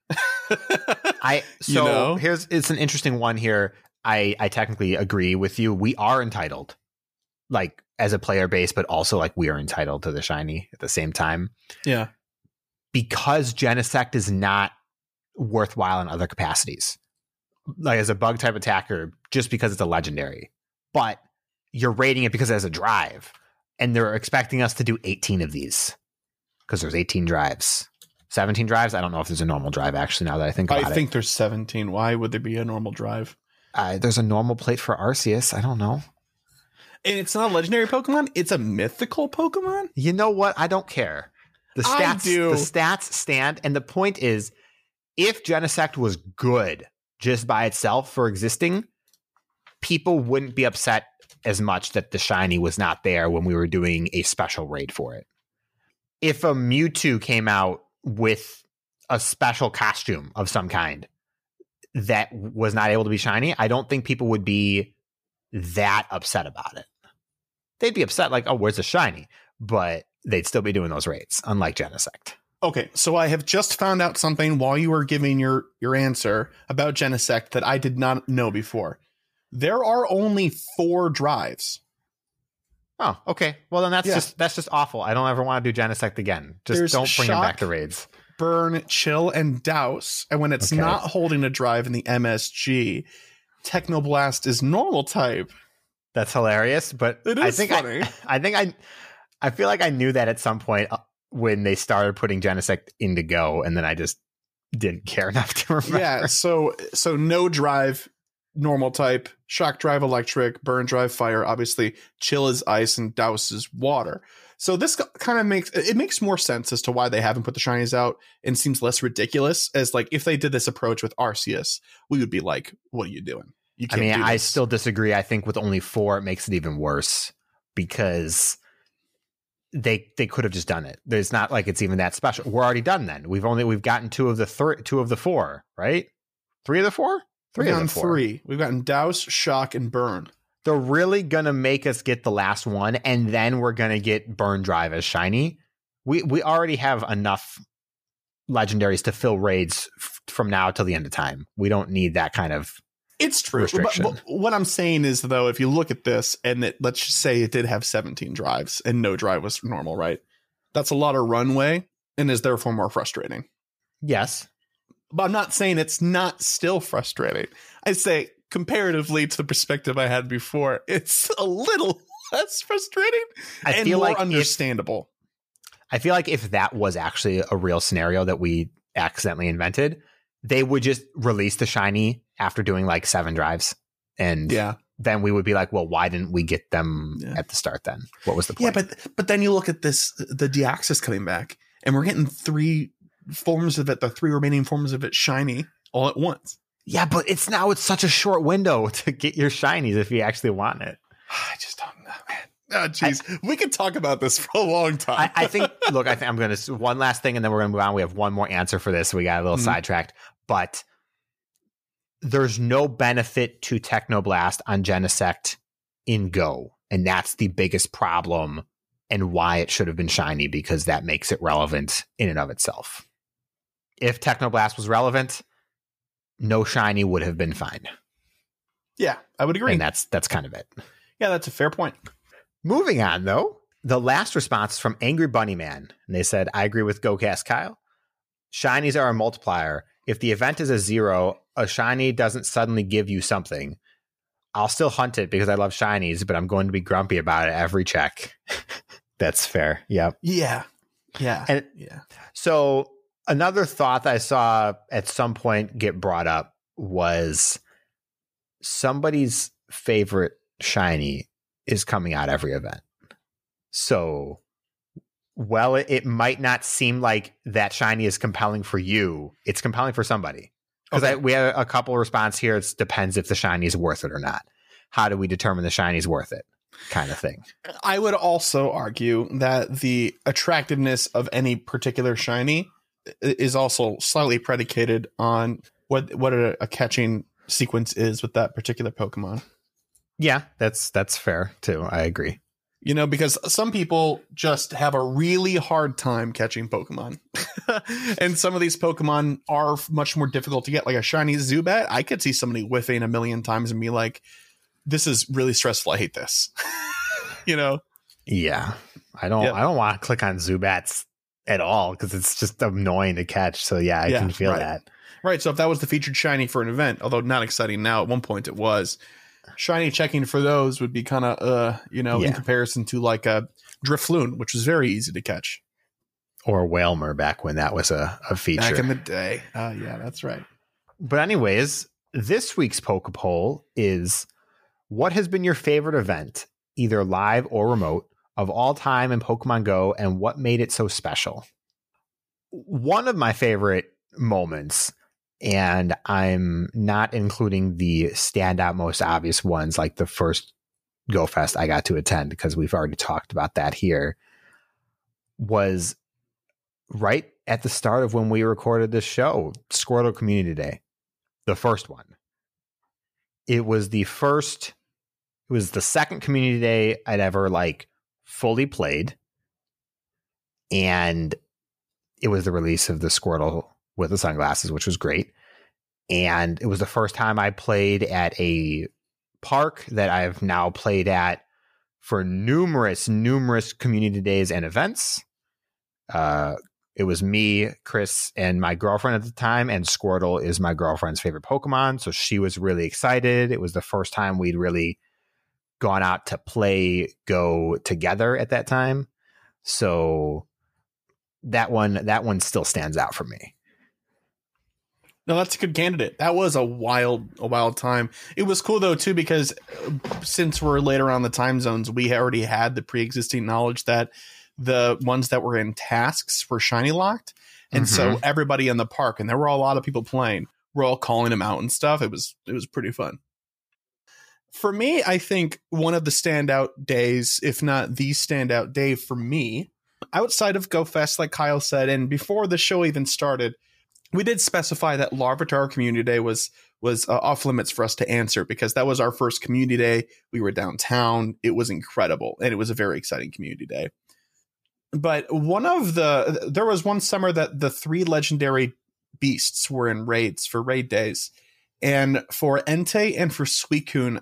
It's an interesting one here. I technically agree with you. We are entitled, like as a player base, but also like we are entitled to the shiny at the same time. Yeah. Because Genesect is not worthwhile in other capacities. Like as a bug type attacker, just because it's a legendary. But you're rating it because it has a drive. And they're expecting us to do 18 of these. Because there's 18 drives. 17 drives? I don't know if there's a normal drive, actually, now that I think about it. I think there's 17. Why would there be a normal drive? There's a normal plate for Arceus. I don't know. And it's not a legendary Pokemon? It's a mythical Pokemon? You know what? I don't care. The stats stand. And the point is, if Genesect was good just by itself for existing, people wouldn't be upset as much that the shiny was not there when we were doing a special raid for it. If a Mewtwo came out with a special costume of some kind that was not able to be shiny, I don't think people would be that upset about it. They'd be upset like, oh, where's the shiny? But they'd still be doing those raids, unlike Genesect. Okay, so I have just found out something while you were giving your answer about Genesect that I did not know before. There are only 4 drives. Oh, okay. Well, then that's just awful. I don't ever want to do Genesect again. Just don't bring them back to raids. Burn, Chill, and Douse. And when it's not holding a drive in the MSG, Technoblast is normal type. That's hilarious, but it is funny. I feel like I knew that at some point when they started putting Genesect into Go, and then I just didn't care enough to remember. Yeah, so no drive, normal type, Shock Drive Electric, Burn Drive Fire, obviously Chill is Ice, and Douse is Water. So this kind of makes more sense as to why they haven't put the shinies out, and seems less ridiculous. As like if they did this approach with Arceus, we would be like, "What are you doing?" You can't do this. I still disagree. I think with only 4, it makes it even worse because they could have just done it. There's not like it's even that special. We're already done. Then we've gotten 2 of the 4, right? 3 of the 4. We've gotten 3. We've gotten Douse, Shock, and Burn. They're really gonna make us get the last one, and then we're gonna get Burn Drive as shiny. We already have enough legendaries to fill raids from now till the end of time. We don't need that kind of. It's true. But what I'm saying is, though, if you look at this and let's just say it did have 17 drives and no drive was normal, right? That's a lot of runway and is therefore more frustrating. Yes. But I'm not saying it's not still frustrating. I say comparatively to the perspective I had before, it's a little less frustrating and more understandable. I feel like if that was actually a real scenario that we accidentally invented, they would just release the shiny after doing like 7 drives. And then we would be like, well, why didn't we get them at the start then? What was the point? Yeah, but then you look at this, the Deoxys coming back, and we're getting 3 forms of it, the 3 remaining forms of it shiny all at once. Yeah, but it's such a short window to get your shinies if you actually want it. I just don't know, man. Oh, jeez. We could talk about this for a long time. I think I'm going to, one last thing and then we're going to move on. We have one more answer for this. So we got a little sidetracked, but there's no benefit to Technoblast on Genesect in Go. And that's the biggest problem and why it should have been shiny, because that makes it relevant in and of itself. If Technoblast was relevant, no shiny would have been fine. Yeah, I would agree. And that's kind of it. Yeah, that's a fair point. Moving on, though, the last response is from Angry Bunny Man. And they said, I agree with GoCast Kyle. Shinies are a multiplier. If the event is a 0, a shiny doesn't suddenly give you something. I'll still hunt it because I love shinies, but I'm going to be grumpy about it every check. That's fair. Yep. Yeah. So another thought that I saw at some point get brought up was somebody's favorite shiny is coming out every event. So well, it might not seem like that shiny is compelling for you. It's compelling for somebody. Because we have a couple of response here. It depends if the shiny is worth it or not. How do we determine the shiny is worth it? Kind of thing. I would also argue that the attractiveness of any particular shiny is also slightly predicated on what a catching sequence is with that particular Pokemon. Yeah, that's fair too. I agree. You know, because some people just have a really hard time catching Pokemon. And some of these Pokemon are much more difficult to get. Like a shiny Zubat, I could see somebody whiffing a million times and be like, this is really stressful. I hate this. You know? Yeah. I don't want to click on Zubats at all because it's just annoying to catch. So yeah, I can feel that. Right. So if that was the featured shiny for an event, although not exciting now, at one point it was. Shiny checking for those would be kind of, in comparison to like a Drifloon, which was very easy to catch. Or Wailmer back when that was a feature. Back in the day. Yeah, that's right. But anyways, this week's Poke Poll is, what has been your favorite event, either live or remote, of all time in Pokemon Go, and what made it so special? One of my favorite moments, and I'm not including the standout most obvious ones like the first Go Fest I got to attend because we've already talked about that here, was right at the start of when we recorded this show, Squirtle Community Day, the first one. It was the second Community Day I'd ever fully played. And it was the release of the Squirtle with the sunglasses, which was great. And it was the first time I played at a park that I've now played at for numerous community days and events. It was me, Chris, and my girlfriend at the time, and Squirtle is my girlfriend's favorite Pokemon, so she was really excited. It was the first time we'd really gone out to play Go together at that time. So that one still stands out for me. No, that's a good candidate. That was a wild time. It was cool though too, because since we're later on the time zones, we already had the pre-existing knowledge that the ones that were in tasks were shiny locked. And so everybody in the park, and there were a lot of people playing, we're all calling them out and stuff. It was pretty fun. For me, I think one of the standout days, if not the standout day for me, outside of Go Fest, like Kyle said, and before the show even started, we did specify that Larvitar Community Day was off limits for us to answer because that was our first community day. We were downtown. It was incredible, and it was a very exciting community day. But there was one summer that the 3 legendary beasts were in raids for raid days. And for Entei and for Suicune,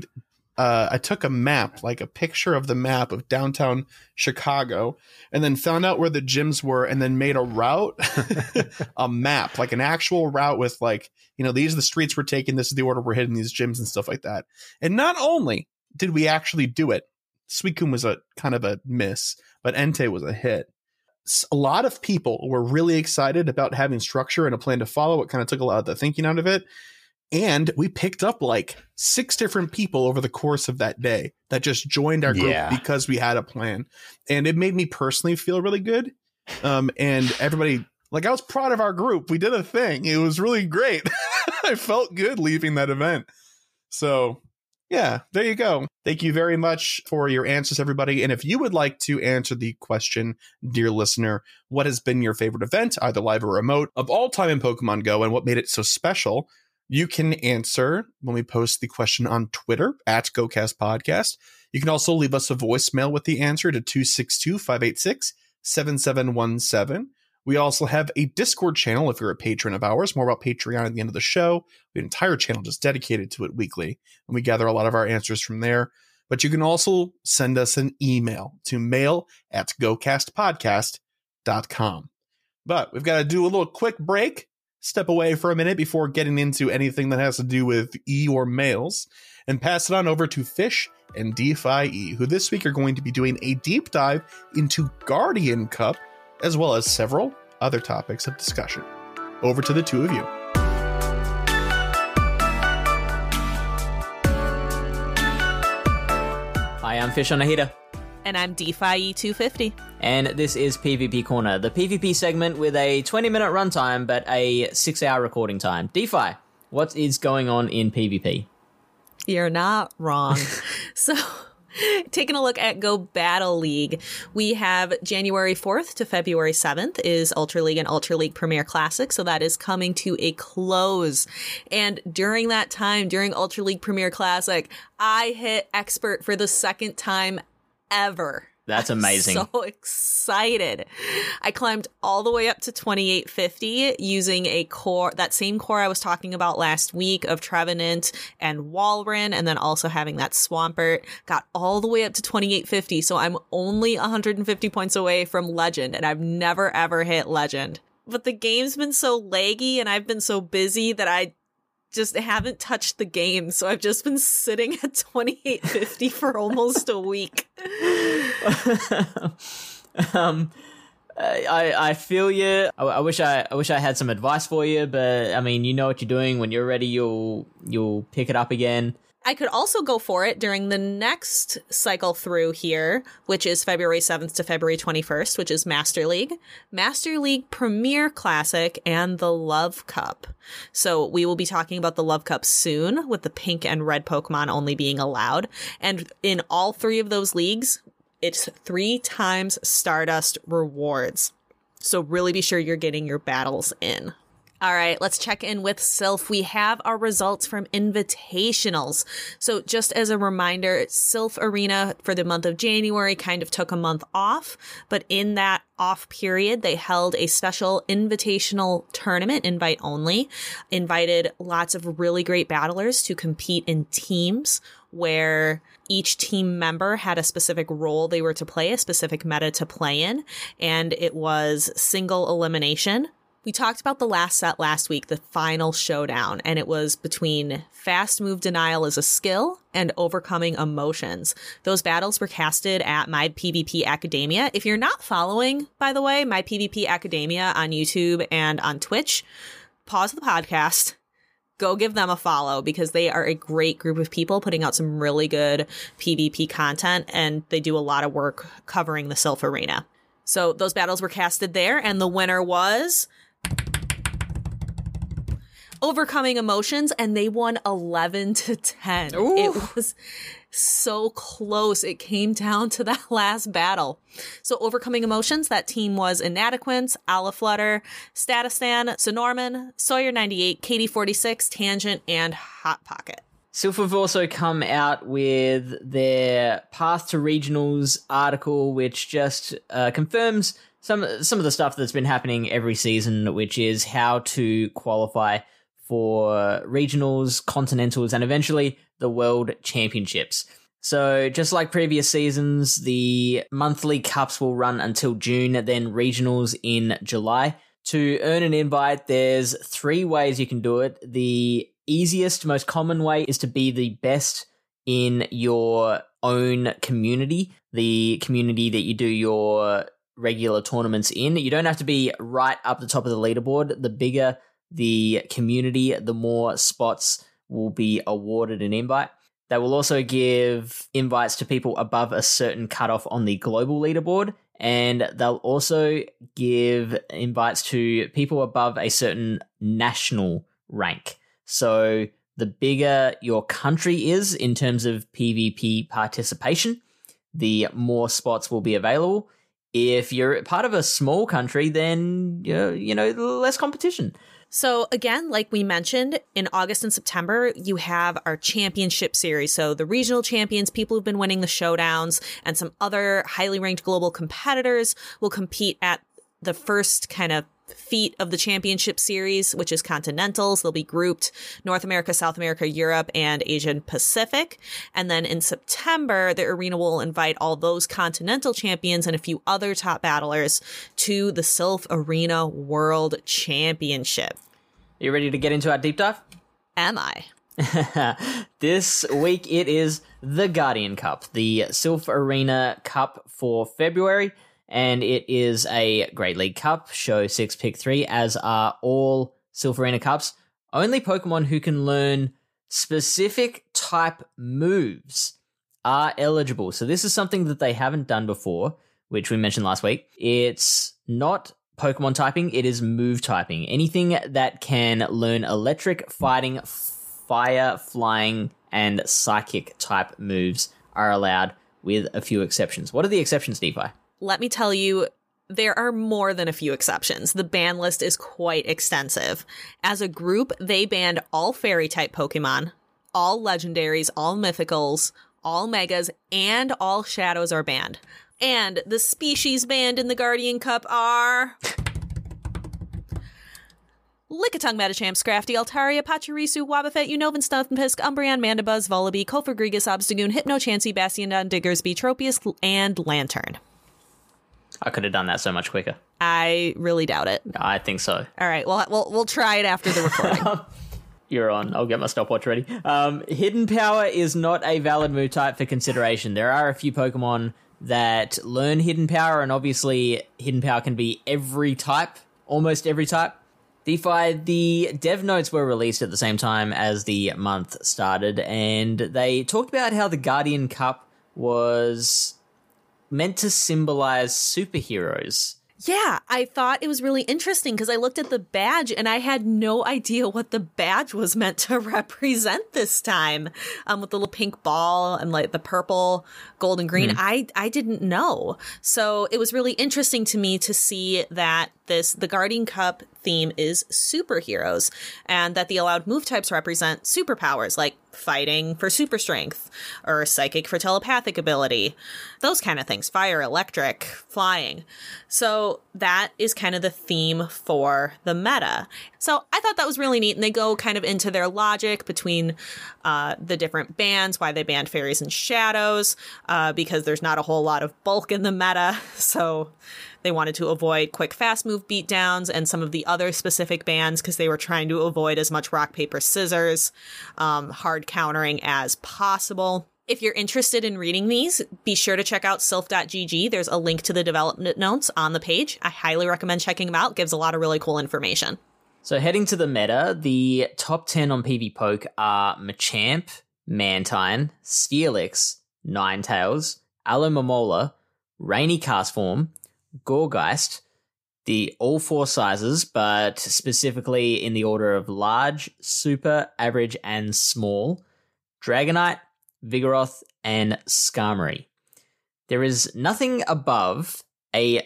I took a map, like a picture of the map of downtown Chicago, and then found out where the gyms were and then made a route, a map, like an actual route with these are the streets we're taking. This is the order we're hitting these gyms and stuff like that. And not only did we actually do it, Suicune was a kind of a miss, but Entei was a hit. A lot of people were really excited about having structure and a plan to follow. It kind of took a lot of the thinking out of it. And we picked up 6 different people over the course of that day that just joined our group because we had a plan. And it made me personally feel really good. And everybody, I was proud of our group. We did a thing. It was really great. I felt good leaving that event. So yeah, there you go. Thank you very much for your answers, everybody. And if you would like to answer the question, dear listener, what has been your favorite event, either live or remote, of all time in Pokemon Go and what made it so special, you can answer when we post the question on Twitter at GoCast Podcast. You can also leave us a voicemail with the answer to 262-586-7717. We also have a Discord channel if you're a patron of ours. More about Patreon at the end of the show. We have an entire channel just dedicated to it weekly, and we gather a lot of our answers from there. But you can also send us an email to mail@gocastpodcast.com. But we've got to do a little quick break, step away for a minute before getting into anything that has to do with or mails, and pass it on over to Fish and DeFi, who this week are going to be doing a deep dive into Guardian Cup, as well as several other topics of discussion. Over to the two of you. Hi, I'm Fish Anahita. And I'm DeFi250. And this is PvP Corner, the PvP segment with a 20-minute runtime but a 6-hour recording time. DeFi, what is going on in PvP? You're not wrong. So, taking a look at Go Battle League, we have January 4th to February 7th is Ultra League and Ultra League Premier Classic. So that is coming to a close. And during that time, during Ultra League Premier Classic, I hit Expert for the second time ever. That's amazing. I'm so excited. I climbed all the way up to 2850 using a core, that same core I was talking about last week of Trevenant and Walrein, and then also having that Swampert. Got all the way up to 2850, so I'm only 150 points away from Legend, and I've never ever hit Legend. But the game's been so laggy, and I've been so busy that I just haven't touched the game, so I've just been sitting at 2850 for almost a week. I feel you. I wish I had some advice for you, but I mean, you know what you're doing. When you're ready, you'll pick it up again. I could also go for it during the next cycle through here, which is February 7th to February 21st, which is Master League Premier Classic, and the Love Cup. So we will be talking about the Love Cup soon, with the pink and red Pokemon only being allowed. And in all three of those leagues, it's 3 times Stardust rewards. So really be sure you're getting your battles in. All right, let's check in with Silph. We have our results from invitationals. So just as a reminder, Silph Arena for the month of January kind of took a month off, but in that off period, they held a special invitational tournament, invite only, invited lots of really great battlers to compete in teams where each team member had a specific role they were to play, a specific meta to play in, and it was single elimination. We talked about the last set last week, the final showdown, and it was between Fast Move Denial as a skill and Overcoming Emotions. Those battles were casted at My PvP Academia. If you're not following, by the way, My PvP Academia on YouTube and on Twitch, pause the podcast, go give them a follow, because they are a great group of people putting out some really good PvP content, and they do a lot of work covering the Silph Arena. So those battles were casted there, and the winner was Overcoming Emotions, and they won 11-10. Ooh. It was so close. It came down to that last battle. So Overcoming Emotions, that team was Inadequence, Alaflutter, Statistan, Sonorman, Sawyer98, KD46, Tangent, and Hot Pocket. Silph have also come out with their Path to Regionals article, which just confirms some of the stuff that's been happening every season, which is how to qualify for regionals, continentals, and eventually the World Championships. So just like previous seasons, the monthly cups will run until June, then regionals in July. To earn an invite, there's 3 ways you can do it. The easiest, most common way is to be the best in your own community, the community that you do your regular tournaments in. You don't have to be right up the top of the leaderboard. The bigger the community, the more spots will be awarded an invite. They will also give invites to people above a certain cutoff on the global leaderboard, and they'll also give invites to people above a certain national rank. So the bigger your country is in terms of PvP participation, the more spots will be available. If you're part of a small country, then, less competition. So again, like we mentioned, in August and September, you have our championship series. So the regional champions, people who've been winning the showdowns, and some other highly ranked global competitors will compete at the first kind of feat of the championship series, which is continentals. They'll be grouped North America, South America, Europe, and Asian Pacific. And then in September, the arena will invite all those continental champions and a few other top battlers to the Silph Arena World Championship. You ready to get into our deep dive? Am I? This week it is the Guardian Cup, the Silph Arena Cup for February. And it is a Great League Cup, show 6, pick 3, as are all Silph Arena Cups. Only Pokemon who can learn specific type moves are eligible. So this is something that they haven't done before, which we mentioned last week. It's not Pokemon typing, it is move typing. Anything that can learn electric, fighting, fire, flying, and psychic type moves are allowed, with a few exceptions. What are the exceptions, DeFi? Let me tell you, there are more than a few exceptions. The ban list is quite extensive. As a group, they banned all fairy-type Pokemon, all legendaries, all mythicals, all megas, and all shadows are banned. And the species banned in the Guardian Cup are... Lickitung, Medicham, Scrafty, Altaria, Pachirisu, Wobbuffet, Unnovan, Stunfisk, Umbreon, Mandibuzz, Vullaby, Kofagrigus, Obstagoon, Hypnochansey, Bastiodon, Diggersby, Tropius, and Lantern. I could have done that so much quicker. I really doubt it. I think so. All right, well, we'll try it after the recording. You're on. I'll get my stopwatch ready. Hidden Power is not a valid move type for consideration. There are a few Pokemon that learn Hidden Power, and obviously Hidden Power can be every type, almost every type. DeFi, the dev notes were released at the same time as the month started, and they talked about how the Guardian Cup was meant to symbolize superheroes. Yeah, I thought it was really interesting because I looked at the badge and I had no idea what the badge was meant to represent this time. With the little pink ball and like the purple, gold, and green. I didn't know. So it was really interesting to me to see that the Guardian Cup theme is superheroes, and that the allowed move types represent superpowers like fighting for super strength or psychic for telepathic ability, those kind of things, fire, electric, flying. So that is kind of the theme for the meta. So I thought that was really neat, and they go kind of into their logic between the different bans, why they banned fairies and shadows, because there's not a whole lot of bulk in the meta. So they wanted to avoid quick, fast move beatdowns and some of the other specific bans because they were trying to avoid as much rock, paper, scissors, hard countering as possible. If you're interested in reading these, be sure to check out sylph.gg. There's a link to the development notes on the page. I highly recommend checking them out. Gives a lot of really cool information. So heading to the meta, the top 10 on PvPoke are Machamp, Mantine, Steelix, Ninetales, Alomomola, Rainy Castform, Gourgeist, the all four sizes, but specifically in the order of large, super, average, and small, Dragonite, Vigoroth, and Skarmory. There is nothing above a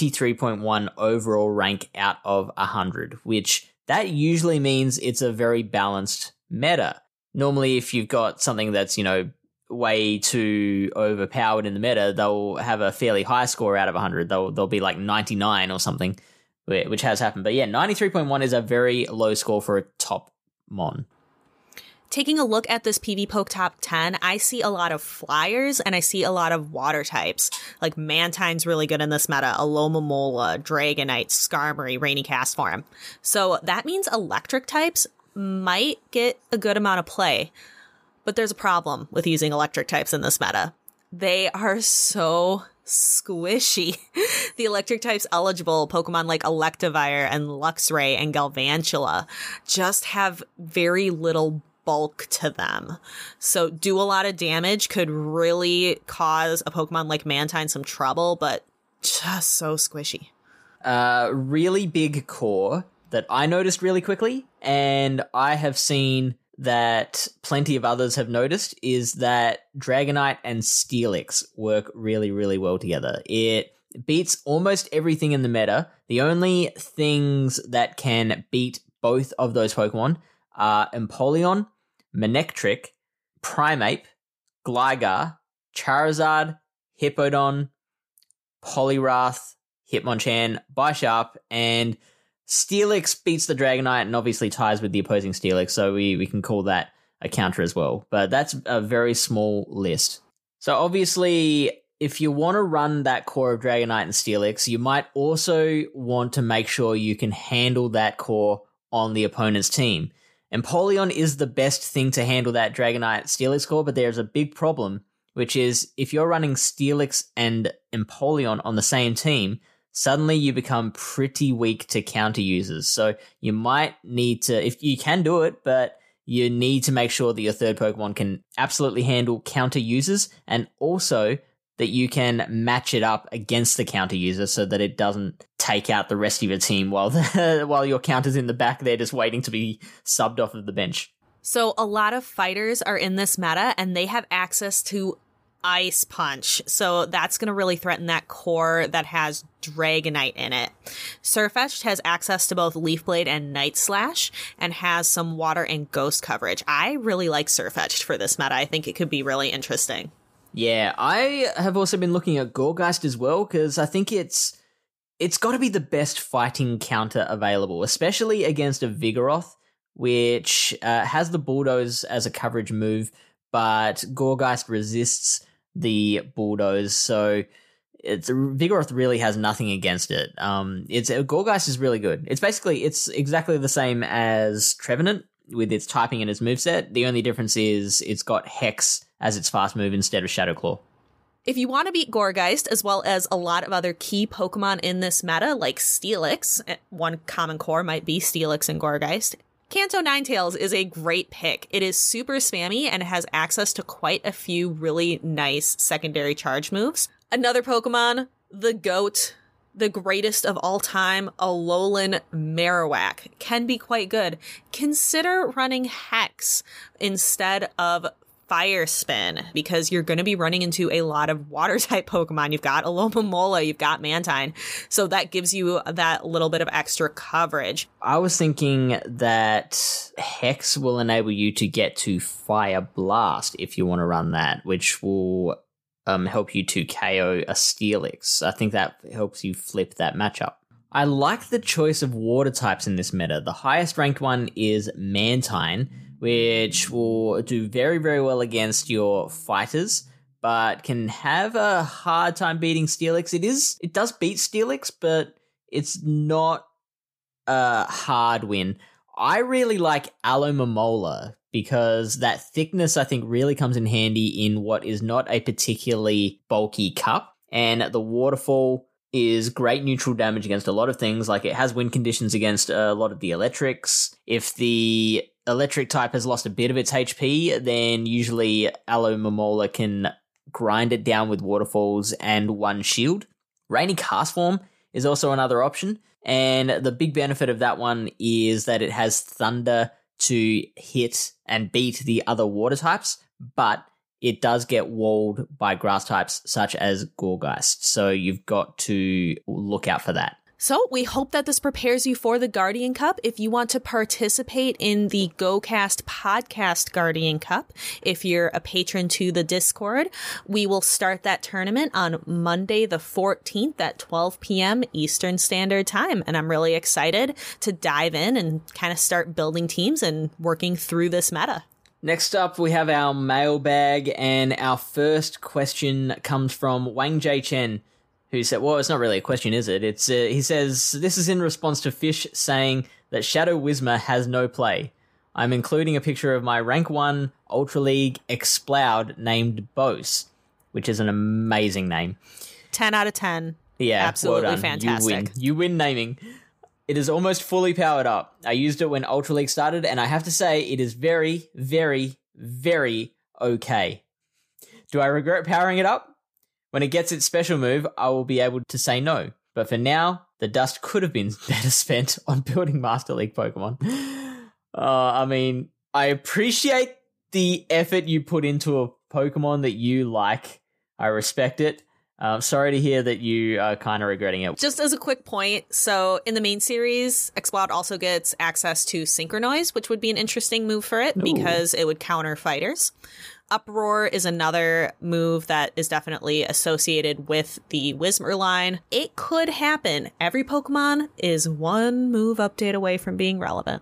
93.1 overall rank out of 100, which that usually means it's a very balanced meta. Normally, if you've got something that's, way too overpowered in the meta, they'll have a fairly high score out of 100. They'll be like 99 or something, which has happened. But yeah, 93.1 is a very low score for a top mon. Taking a look at this PvPoke top 10, I see a lot of flyers and I see a lot of water types. Like Mantine's really good in this meta, Alomomola, Dragonite, Skarmory, Rainy Castform. So that means electric types might get a good amount of play. But there's a problem with using electric types in this meta. They are so squishy. The electric types eligible Pokemon like Electivire and Luxray and Galvantula just have very little bulk to them. So do a lot of damage, could really cause a Pokemon like Mantine some trouble, but just so squishy. Really big core that I noticed really quickly, and I have seen that plenty of others have noticed, is that Dragonite and Steelix work really, really well together. It beats almost everything in the meta. The only things that can beat both of those Pokemon are Empoleon, Manectric, Primeape, Gligar, Charizard, Hippowdon, Poliwrath, Hitmonchan, Bisharp, and Steelix beats the Dragonite and obviously ties with the opposing Steelix, so we can call that a counter as well. But that's a very small list. So obviously, if you want to run that core of Dragonite and Steelix, you might also want to make sure you can handle that core on the opponent's team. Empoleon is the best thing to handle that Dragonite Steelix core, but there's a big problem, which is if you're running Steelix and Empoleon on the same team, suddenly you become pretty weak to counter users. So you might need to, if you can do it, but you need to make sure that your third Pokemon can absolutely handle counter users, and also that you can match it up against the counter user so that it doesn't take out the rest of your team while while your counter's in the back there just waiting to be subbed off of the bench. So a lot of fighters are in this meta, and they have access to Ice Punch. So that's going to really threaten that core that has Dragonite in it. Sirfetch'd has access to both Leaf Blade and Night Slash, and has some Water and Ghost coverage. I really like Sirfetch'd for this meta. I think it could be really interesting. Yeah, I have also been looking at Gourgeist as well, because I think it's got to be the best fighting counter available, especially against a Vigoroth, which has the Bulldoze as a coverage move, but Gourgeist resists the Bulldoze, so Vigoroth really has nothing against it. Gourgeist is really good. It's exactly the same as Trevenant with its typing and its moveset. The only difference is it's got Hex as its fast move instead of Shadow Claw. If you want to beat Gourgeist, as well as a lot of other key Pokemon in this meta, like Steelix, one common core might be Steelix and Gourgeist, Kanto Ninetales is a great pick. It is super spammy and has access to quite a few really nice secondary charge moves. Another Pokemon, the GOAT, the greatest of all time, Alolan Marowak, can be quite good. Consider running Hex instead of Fire Spin, because you're going to be running into a lot of water-type Pokemon. You've got Alomomola, you've got Mantine, so that gives you that little bit of extra coverage. I was thinking that Hex will enable you to get to Fire Blast if you want to run that, which will help you to KO a Steelix. I think that helps you flip that matchup. I like the choice of water types in this meta. The highest ranked one is Mantine, which will do very, very well against your fighters, but can have a hard time beating Steelix. It does beat Steelix, but it's not a hard win. I really like Alomomola because that thickness, I think, really comes in handy in what is not a particularly bulky cup, and the Waterfall is great neutral damage against a lot of things. Like, it has win conditions against a lot of the electrics. If the electric type has lost a bit of its HP, then usually Alomomola can grind it down with Waterfalls and one shield. Rainy Cast Form is also another option, and the big benefit of that one is that it has Thunder to hit and beat the other water types, but it does get walled by grass types such as Gourgeist, so you've got to look out for that. So we hope that this prepares you for the Guardian Cup. If you want to participate in the GoCast Podcast Guardian Cup, if you're a patron to the Discord, we will start that tournament on Monday the 14th at 12 p.m. Eastern Standard Time. And I'm really excited to dive in and kind of start building teams and working through this meta. Next up, we have our mailbag, and our first question comes from Wang J. Chen, who said, well, it's not really a question, is it? It's he says, this is in response to Fish saying that Shadow Whismur has no play. I'm including a picture of my rank 1 Ultra League Exploud named Bose, which is an amazing name. 10 out of 10. Yeah, absolutely well done. Fantastic. You win naming. It is almost fully powered up. I used it when Ultra League started, and I have to say it is very, very, very okay. Do I regret powering it up? When it gets its special move, I will be able to say no. But for now, the dust could have been better spent on building Master League Pokemon. I mean, I appreciate the effort you put into a Pokemon that you like. I respect it. Sorry to hear that you are kind of regretting it. Just as a quick point, so in the main series, Exploud also gets access to Synchronoise, which would be an interesting move for it because it would counter fighters. Uproar is another move that is definitely associated with the Whismur line. It could happen. Every Pokemon is one move update away from being relevant.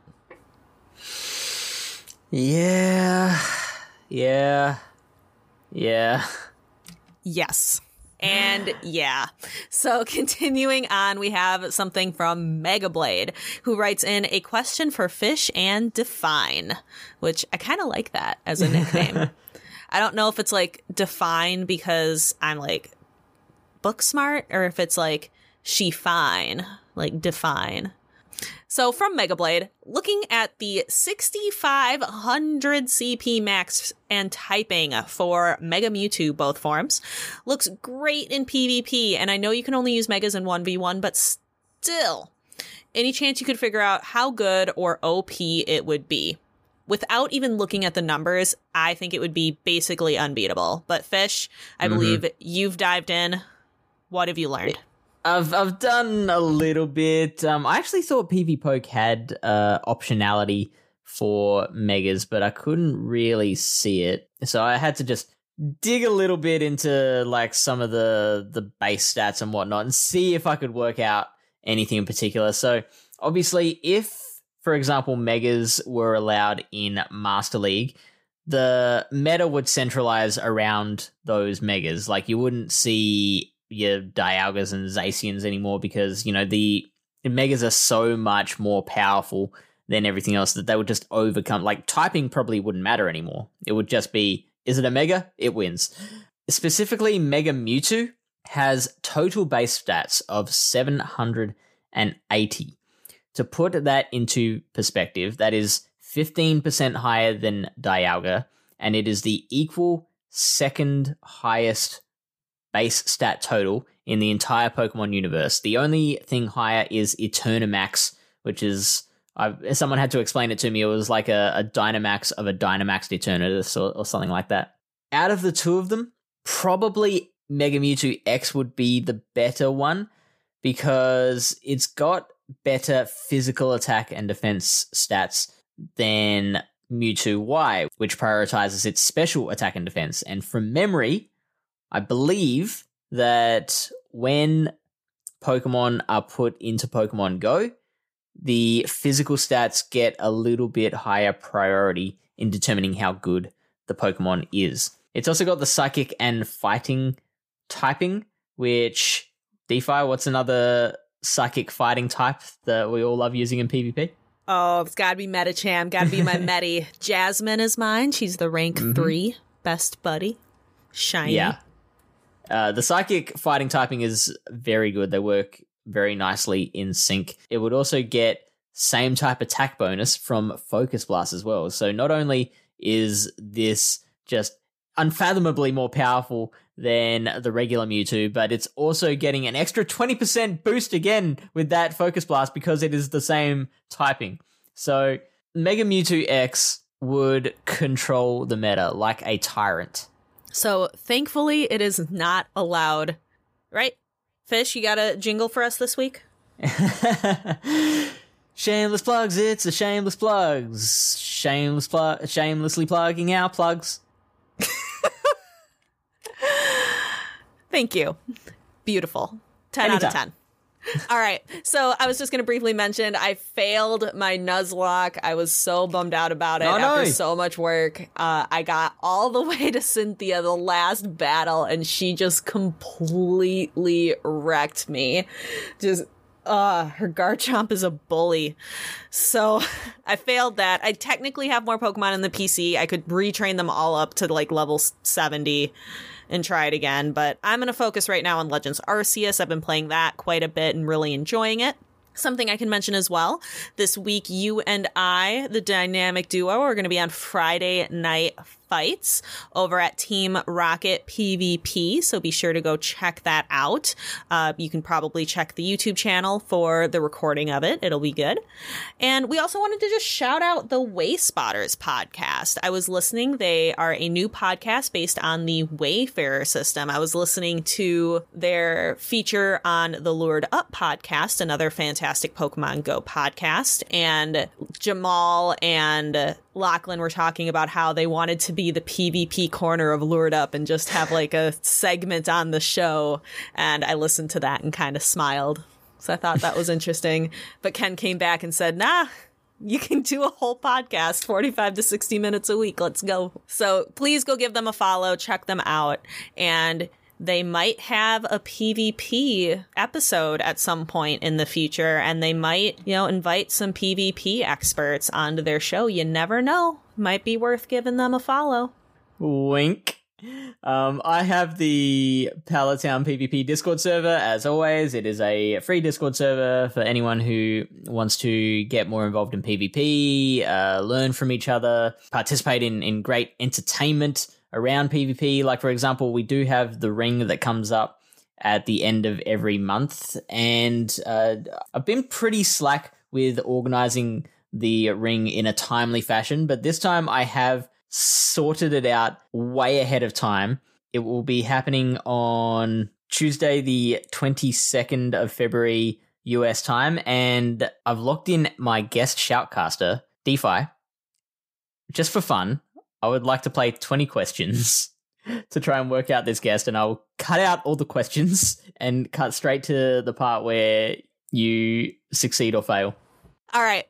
Yeah. Yes. And yeah. So continuing on, we have something from Megablade, who writes in a question for Fish and Define, which I kind of like that as a nickname. I don't know if it's like Define because I'm like book smart, or if it's like she fine, like Define. So from Mega Blade, looking at the 6500 CP max and typing for Mega Mewtwo, both forms, looks great in PvP. And I know you can only use Megas in 1v1, but still, any chance you could figure out how good or OP it would be? Without even looking at the numbers, I think it would be basically unbeatable. But Fish, I believe you've dived in. What have you learned? I've done a little bit. I actually thought PvPoke had optionality for Megas, but I couldn't really see it. So I had to just dig a little bit into like some of the base stats and whatnot and see if I could work out anything in particular. So obviously, if, for example, Megas were allowed in Master League, the meta would centralize around those Megas. Like you wouldn't see your Dialgas and Zacians anymore because, you know, the Megas are so much more powerful than everything else that they would just overcome. Like typing probably wouldn't matter anymore. It would just be, is it a Mega? It wins. Specifically, Mega Mewtwo has total base stats of 780. To put that into perspective, that is 15% higher than Dialga, and it is the equal second highest base stat total in the entire Pokemon universe. The only thing higher is Eternamax, which is, someone had to explain it to me, it was like a Dynamax of a Dynamaxed Eternatus or something like that. Out of the two of them, probably Mega Mewtwo X would be the better one because it's got better physical attack and defense stats than Mewtwo Y, which prioritizes its special attack and defense. And from memory, I believe that when Pokemon are put into Pokemon Go, the physical stats get a little bit higher priority in determining how good the Pokemon is. It's also got the Psychic and Fighting typing, which, DeFi, what's another Psychic Fighting type that we all love using in PvP? Oh, it's gotta be Medicham, gotta be my Medi. Jasmine is mine. She's the rank 3 best buddy. Shiny. Yeah. The Psychic Fighting typing is very good. They work very nicely in sync. It would also get same type attack bonus from Focus Blast as well. So not only is this just unfathomably more powerful than the regular Mewtwo, but it's also getting an extra 20% boost again with that Focus Blast because it is the same typing. So Mega Mewtwo X would control the meta like a tyrant. So thankfully it is not allowed, right? Fish, you got a jingle for us this week? Shameless plugs, it's a shameless plugs. Shamelessly plugging our plugs. Thank you. Beautiful. 10 out of 10. All right. So I was just going to briefly mention I failed my Nuzlocke. I was so bummed out about it after so much work. I got all the way to Cynthia, the last battle, and she just completely wrecked me. Just, her Garchomp is a bully. So I failed that. I technically have more Pokemon in the PC. I could retrain them all up to like level 70 and try it again, but I'm going to focus right now on Legends Arceus. I've been playing that quite a bit and really enjoying it. Something I can mention as well, this week you and I, the dynamic duo, are going to be on Friday Night Fights over at Team Rocket PvP, so be sure to go check that out. You can probably check the YouTube channel for the recording of it. It'll be good. And we also wanted to just shout out the Wayspotters podcast. I was listening. They are a new podcast based on the Wayfarer system. I was listening to their feature on the Lured Up podcast, another fantastic Pokemon Go podcast, and Jamal and Lachlan were talking about how they wanted to be the PvP corner of Lured Up and just have like a segment on the show. And I listened to that and kind of smiled. So I thought that was interesting. But Ken came back and said, nah, you can do a whole podcast, 45 to 60 minutes a week. Let's go. So please go give them a follow, check them out. And they might have a PvP episode at some point in the future, and they might, invite some PvP experts onto their show. You never know. Might be worth giving them a follow. Wink. I have the Palatown PvP Discord server, as always. It is a free Discord server for anyone who wants to get more involved in PvP, learn from each other, participate in great entertainment around PvP. Like, for example, we do have the ring that comes up at the end of every month, and I've been pretty slack with organizing the ring in a timely fashion, but this time I have sorted it out way ahead of time. It will be happening on Tuesday, the 22nd of February US time, and I've locked in my guest shoutcaster, DeFi. Just for fun, I would like to play 20 questions to try and work out this guest, and I'll cut out all the questions and cut straight to the part where you succeed or fail. All right.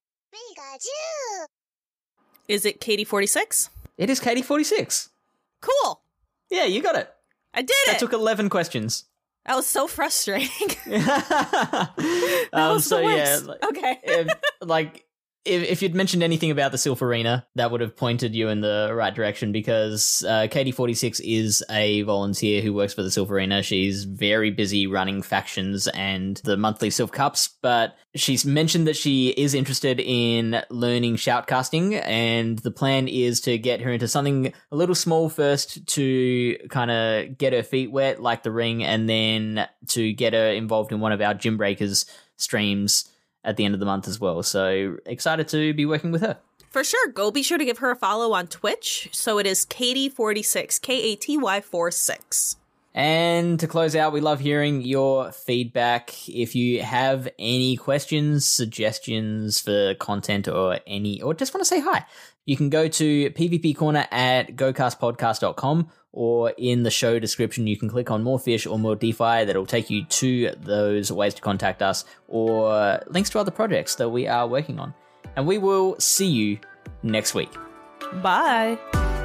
Is it Katie46? It is Katie46. Cool. Yeah, you got it. I did it. That took 11 questions. That was so frustrating. That was the worst. Yeah. Okay. If you'd mentioned anything about the Silpharina, that would have pointed you in the right direction, because Katie46 is a volunteer who works for the Silpharina. She's very busy running factions and the monthly Silph Cups, but she's mentioned that she is interested in learning shoutcasting, and the plan is to get her into something a little small first to kind of get her feet wet, like the ring, and then to get her involved in one of our Gym Breakers streams at the end of the month as well. So excited to be working with her. For sure. Go be sure to give her a follow on Twitch. So it is Katie46, Katy46. And to close out, we love hearing your feedback. If you have any questions, suggestions for content, or just want to say hi, you can go to PvP Corner at gocastpodcast.com, or in the show description, you can click on More Fish or More DeFi. That'll take you to those ways to contact us, or links to other projects that we are working on. And we will see you next week. Bye.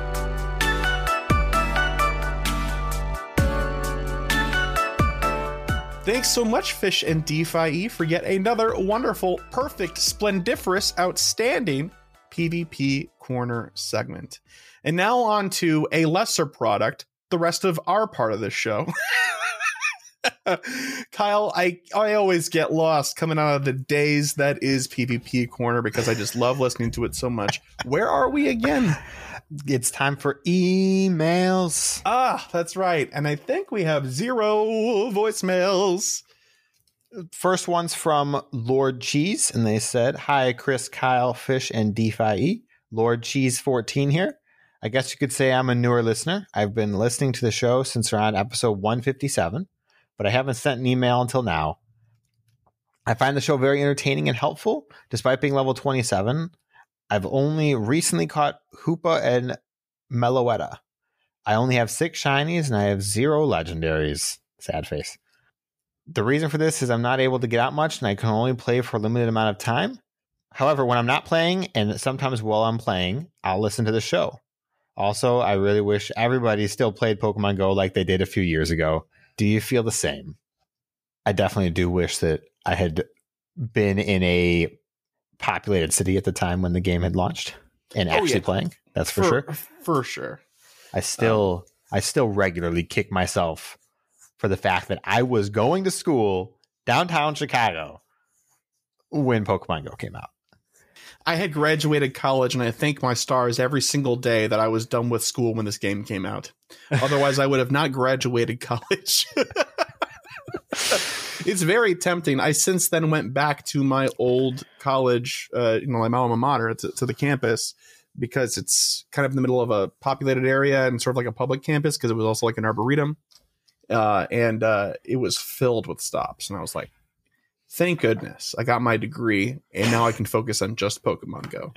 Thanks so much, Fish and DeFi, for yet another wonderful, perfect, splendiferous, outstanding PvP Corner segment. And now on to a lesser product, the rest of our part of this show. Kyle, I always get lost coming out of the days that is PvP Corner because I just love listening to it so much. Where are we again? It's time for emails. Ah, that's right. And I think we have 0 voicemails. First one's from Lord Cheese, and they said, "Hi, Chris, Kyle, Fish, and DeFi. Lord Cheese 14 here. I guess you could say I'm a newer listener. I've been listening to the show since around episode 157, but I haven't sent an email until now. I find the show very entertaining and helpful, despite being level 27. I've only recently caught Hoopa and Meloetta. I only have 6 shinies, and I have 0 legendaries. Sad face. The reason for this is I'm not able to get out much, and I can only play for a limited amount of time. However, when I'm not playing, and sometimes while I'm playing, I'll listen to the show. Also, I really wish everybody still played Pokemon Go like they did a few years ago. Do you feel the same?" I definitely do wish that I had been in a populated city at the time when the game had launched and actually playing. That's for sure. For sure. I still regularly kick myself for the fact that I was going to school downtown Chicago when Pokemon Go came out. I had graduated college, and I thank my stars every single day that I was done with school when this game came out. Otherwise, I would have not graduated college. It's very tempting. I since then went back to my old college, my alma mater, to the campus, because it's kind of in the middle of a populated area and sort of like a public campus, because it was also like an arboretum. And it was filled with stops. And I was like, thank goodness I got my degree, and now I can focus on just Pokemon Go.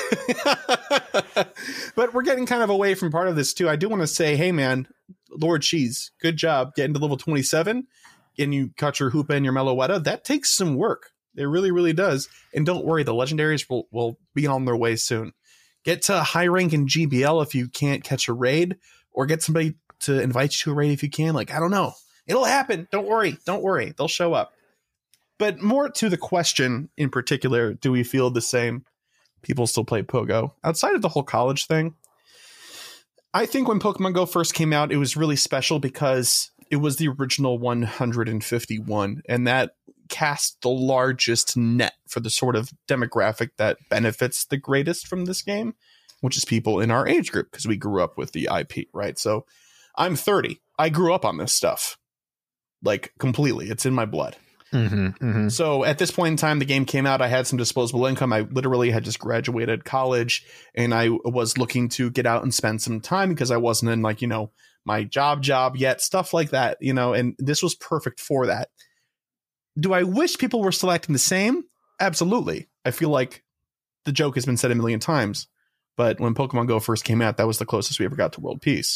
But we're getting kind of away from part of this too. I do want to say, hey man, Lord Cheese, good job getting to level 27, and you caught your Hoopa and your Meloetta. That takes some work. It really, really does. And don't worry, the legendaries will be on their way soon. Get to high rank in GBL if you can't catch a raid, or get somebody to invite you to a raid if you can. Like, I don't know. It'll happen. Don't worry. They'll show up. But more to the question in particular, do we feel the same? People still play Pogo outside of the whole college thing. I think when Pokemon Go first came out, it was really special because it was the original 151, and that cast the largest net for the sort of demographic that benefits the greatest from this game, which is people in our age group, because we grew up with the IP, right? So I'm 30. I grew up on this stuff, like, completely. It's in my blood. So at this point in time, the game came out. I had some disposable income. I literally had just graduated college, and I was looking to get out and spend some time because I wasn't in, like, my job yet, stuff like that, and this was perfect for that. Do I wish people were still acting the same? Absolutely. I feel like the joke has been said a million times, but when Pokemon Go first came out, that was the closest we ever got to world peace.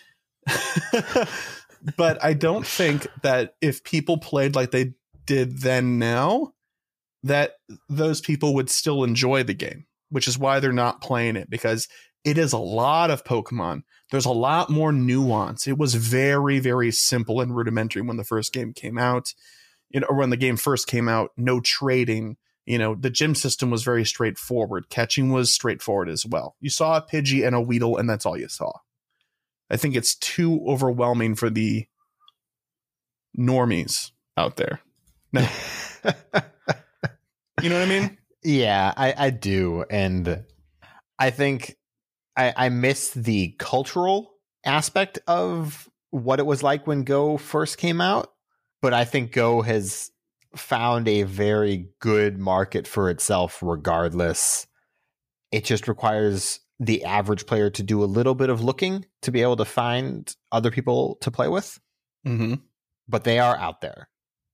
But I don't think that if people played like they did then now, that those people would still enjoy the game, which is why they're not playing it, because it is a lot of Pokemon. There's a lot more nuance. It was very, very simple and rudimentary when the first game came out, or when the game first came out. No trading, the gym system was very straightforward. Catching was straightforward as well. You saw a Pidgey and a Weedle, and that's all you saw. I think it's too overwhelming for the normies out there. No. You know what I mean? Yeah, I do. And I think I miss the cultural aspect of what it was like when Go first came out. But I think Go has found a very good market for itself regardless. It just requires the average player to do a little bit of looking to be able to find other people to play with. But they are out there.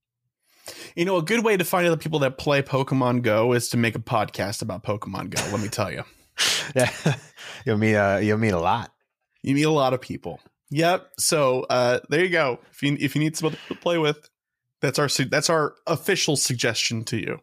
A good way to find other people that play Pokemon Go is to make a podcast about Pokemon Go. Let me tell you. Yeah, you'll meet a lot. You meet a lot of people. Yep. So there you go. If you need someone to play with, that's our official suggestion to you.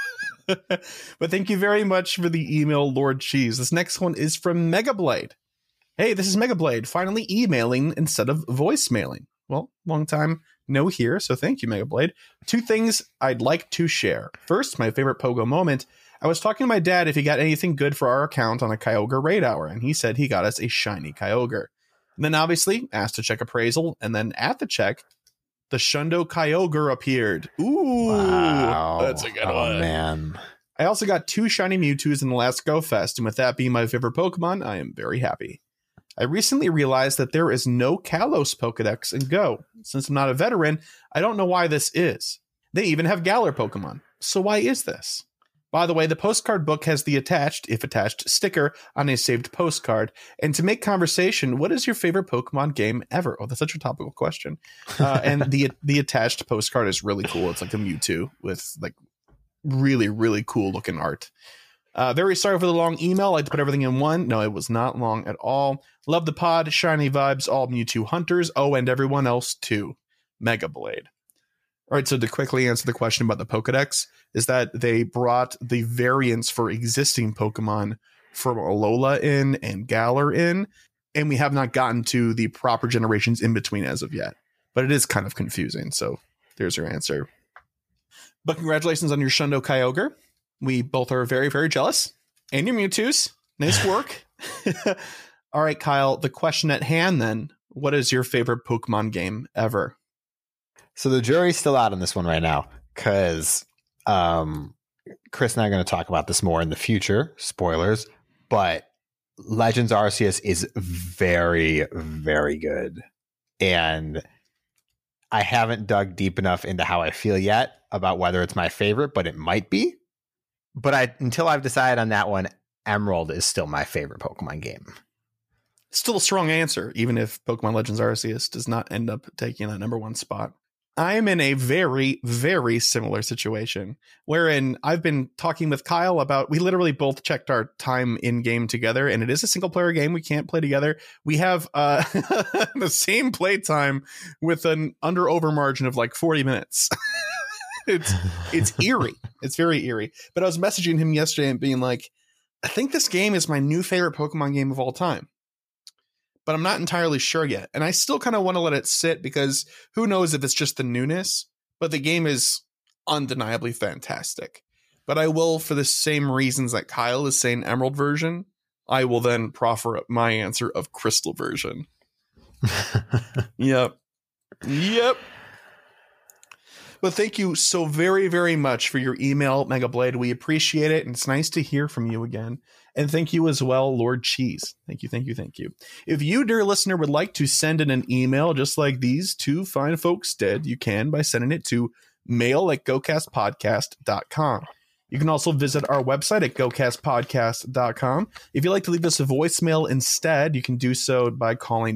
But thank you very much for the email, Lord Cheese. This next one is from Megablade. Hey, this is Megablade, finally emailing instead of voicemailing. Well, long time no here, so thank you, Megablade. 2 things I'd like to share. First, my favorite Pogo moment. I was talking to my dad if he got anything good for our account on a Kyogre raid hour, and he said he got us a shiny Kyogre. And then obviously asked to check appraisal, and then at the check, the Shundo Kyogre appeared. Ooh, wow. That's a good one. Man. I also got 2 shiny Mewtwo's in the last Go Fest, and with that being my favorite Pokemon, I am very happy. I recently realized that there is no Kalos Pokedex in Go. Since I'm not a veteran, I don't know why this is. They even have Galar Pokemon. So why is this? By the way, the postcard book has the attached, if attached, sticker on a saved postcard. And to make conversation, what is your favorite Pokemon game ever? Oh, that's such a topical question. And the attached postcard is really cool. It's like a Mewtwo with like really, really cool looking art. Very sorry for the long email. I had to put everything in one. No, it was not long at all. Love the pod. Shiny vibes. All Mewtwo hunters. Oh, and everyone else too. Megablade. All right, so to quickly answer the question about the Pokedex, is that they brought the variants for existing Pokemon from Alola in and Galar in, and we have not gotten to the proper generations in between as of yet. But it is kind of confusing, so there's your answer. But congratulations on your Shundo Kyogre. We both are very, very jealous. And your Mewtwo's. Nice work. All right, Kyle, the question at hand then. What is your favorite Pokemon game ever? So the jury's still out on this one right now because Chris and I are going to talk about this more in the future. Spoilers. But Legends Arceus is very, very good. And I haven't dug deep enough into how I feel yet about whether it's my favorite, but it might be. But until I've decided on that one, Emerald is still my favorite Pokemon game. Still a strong answer, even if Pokemon Legends Arceus does not end up taking that number 1 spot. I am in a very, very similar situation wherein I've been talking with Kyle about, we literally both checked our time in game together, and it is a single player game. We can't play together. We have the same play time with an over margin of like 40 minutes. It's eerie. It's very eerie. But I was messaging him yesterday and being like, I think this game is my new favorite Pokemon game of all time. But I'm not entirely sure yet. And I still kind of want to let it sit because who knows if it's just the newness, but the game is undeniably fantastic. But I will, for the same reasons that Kyle is saying Emerald version, I will then proffer up my answer of crystal version. Yep. But thank you so very, very much for your email, Megablade. We appreciate it, and it's nice to hear from you again. And thank you as well, Lord Cheese. Thank you. If you, dear listener, would like to send in an email just like these two fine folks did, you can by sending it to mail@gocastpodcast.com. You can also visit our website at gocastpodcast.com. If you'd like to leave us a voicemail instead, you can do so by calling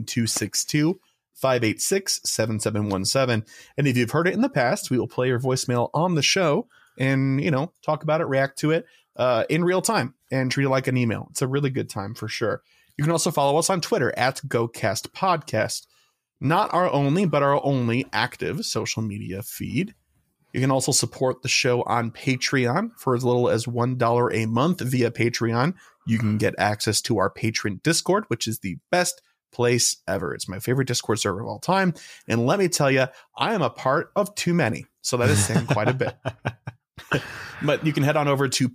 262-586-7717. And if you've heard it in the past, we will play your voicemail on the show and, talk about it, react to it in real time and treat it like an email. It's a really good time for sure. You can also follow us on Twitter at GoCastPodcast. Not our only, but our only active social media feed. You can also support the show on Patreon for as little as $1 a month via Patreon. You can get access to our patron Discord, which is the best place ever. It's my favorite Discord server of all time. And let me tell you, I am a part of too many. So that is saying quite a bit. But you can head on over to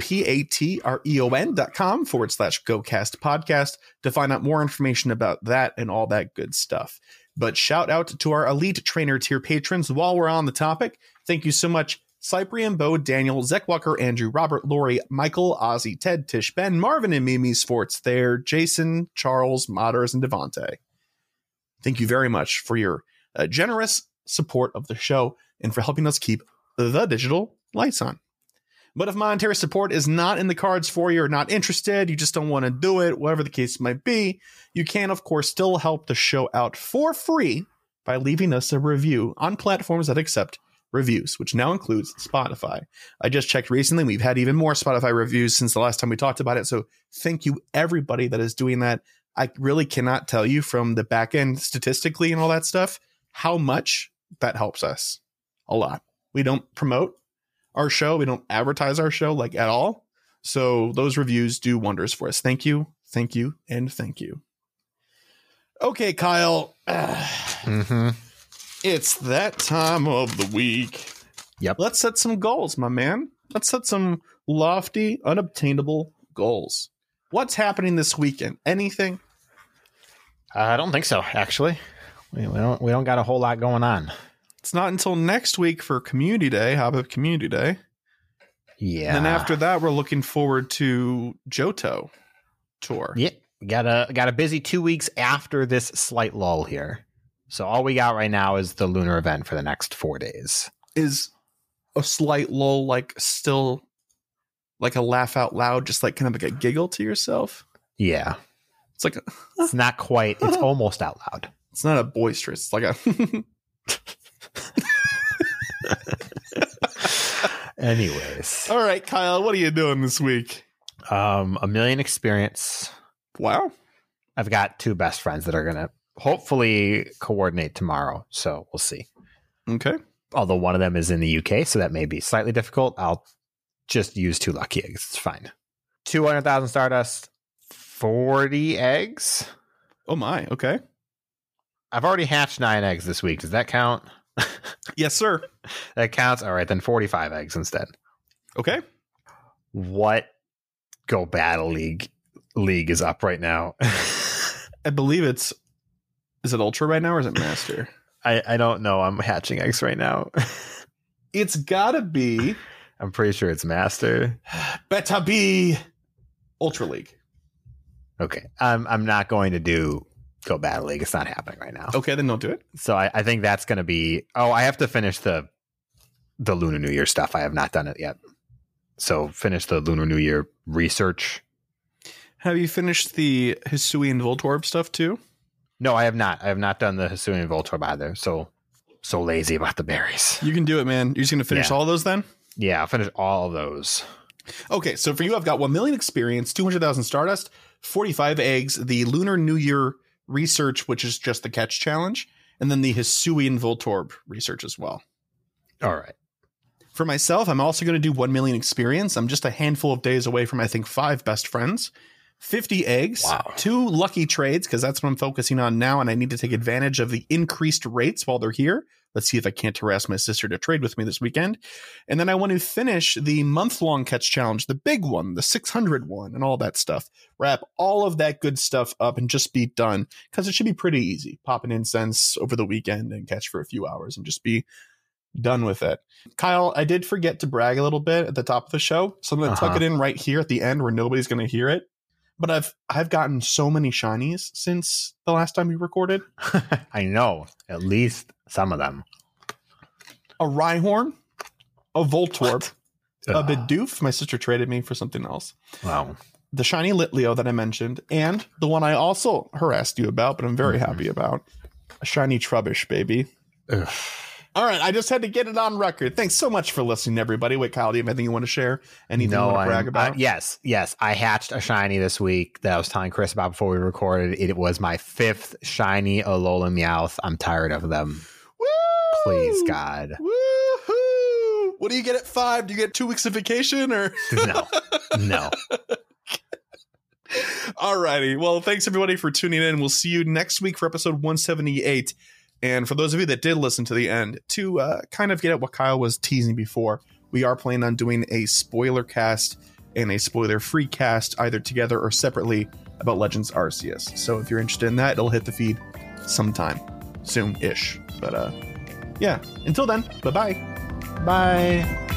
patreon.com/GoCast podcast to find out more information about that and all that good stuff. But shout out to our elite trainer tier patrons while we're on the topic. Thank you so much, Cyprian, Bo, Daniel, Zach Walker, Andrew, Robert, Lori, Michael, Ozzy, Ted, Tish, Ben, Marvin, and Mimi, Sports, Thayer, Jason, Charles, Modders, and Devontae. Thank you very much for your generous support of the show and for helping us keep the digital lights on. But if monetary support is not in the cards for you or not interested, you just don't want to do it, whatever the case might be, you can, of course, still help the show out for free by leaving us a review on platforms that accept reviews, which now includes Spotify. I just checked recently. We've had even more Spotify reviews since the last time we talked about it. So thank you, everybody that is doing that. I really cannot tell you from the back end statistically and all that stuff how much that helps us. A lot. We don't promote our show. We don't advertise our show like at all. So those reviews do wonders for us. Thank you, and thank you. Okay, Kyle. It's that time of the week. Yep. Let's set some goals, my man. Let's set some lofty, unobtainable goals. What's happening this weekend? Anything? I don't think so, actually. We don't got a whole lot going on. It's not until next week for Community Day. How about Community Day? Yeah. And then after that, we're looking forward to Johto tour. Yeah. Got a busy 2 weeks after this slight lull here. So all we got right now is the lunar event for the next 4 days. Is a slight lull like still like a laugh out loud, just like kind of like a giggle to yourself? Yeah. It's like it's not quite. It's almost out loud. It's not a boisterous. It's like a Anyways. All right, Kyle, what are you doing this week? 1,000,000 experience. Wow. I've got 2 best friends that are going to hopefully coordinate tomorrow. So we'll see. Okay. Although one of them is in the UK, so that may be slightly difficult. I'll just use 2 lucky eggs. It's fine. 200,000 Stardust, 40 eggs. Oh my. Okay. I've already hatched 9 eggs this week. Does that count? Yes, sir. That counts. All right, then 45 eggs instead. Okay. What Go Battle League is up right now? I believe is it Ultra right now or is it Master? I don't know. I'm hatching eggs right now. It's gotta be. I'm pretty sure it's Master. Better be Ultra League. Okay. I'm not going to do Go Battle League. It's not happening right now. Okay, then don't do it. So I think that's going to be. Oh, I have to finish the Lunar New Year stuff. I have not done it yet. So finish the Lunar New Year research. Have you finished the Hisuian Voltorb stuff too? No, I have not. I have not done the Hisuian Voltorb either. So lazy about the berries. You can do it, man. You're just going to finish all of those then? Yeah, I'll finish all of those. Okay, so for you, I've got 1,000,000 experience, 200,000 Stardust, 45 eggs, the Lunar New Year research, which is just the catch challenge, and then the Hisuian Voltorb research as well. All right. For myself, I'm also going to do 1,000,000 experience. I'm just a handful of days away from, I think, 5 best friends. 50 eggs, Wow. 2 lucky trades, because that's what I'm focusing on now, and I need to take advantage of the increased rates while they're here. Let's see if I can't harass my sister to trade with me this weekend. And then I want to finish the month-long catch challenge, the big one, the 600 one, and all that stuff. Wrap all of that good stuff up and just be done, because it should be pretty easy. Pop an incense over the weekend and catch for a few hours and just be done with it. Kyle, I did forget to brag a little bit at the top of the show, so I'm going to tuck it in right here at the end where nobody's going to hear it. But I've gotten so many shinies since the last time we recorded. I know, at least some of them. A Rhyhorn, a Voltorb, a Bidoof. My sister traded me for something else. Wow. The shiny Litleo that I mentioned, and the one I also harassed you about, but I'm very happy about, a shiny Trubbish, baby. Ugh. All right, I just had to get it on record. Thanks so much for listening, everybody. Wait, Kyle, do you have anything you want to share? Anything you want to brag about? Yes. I hatched a shiny this week that I was telling Chris about before we recorded. It was my 5th shiny Alola Meowth. I'm tired of them. Woo! Please, God. Woohoo! What do you get at 5? Do you get 2 weeks of vacation or? No. All righty. Well, thanks everybody for tuning in. We'll see you next week for episode 178. And for those of you that did listen to the end, to kind of get at what Kyle was teasing before, we are planning on doing a spoiler cast and a spoiler-free cast, either together or separately, about Legends Arceus. So if you're interested in that, it'll hit the feed sometime soon-ish. But yeah, until then, bye-bye. Bye.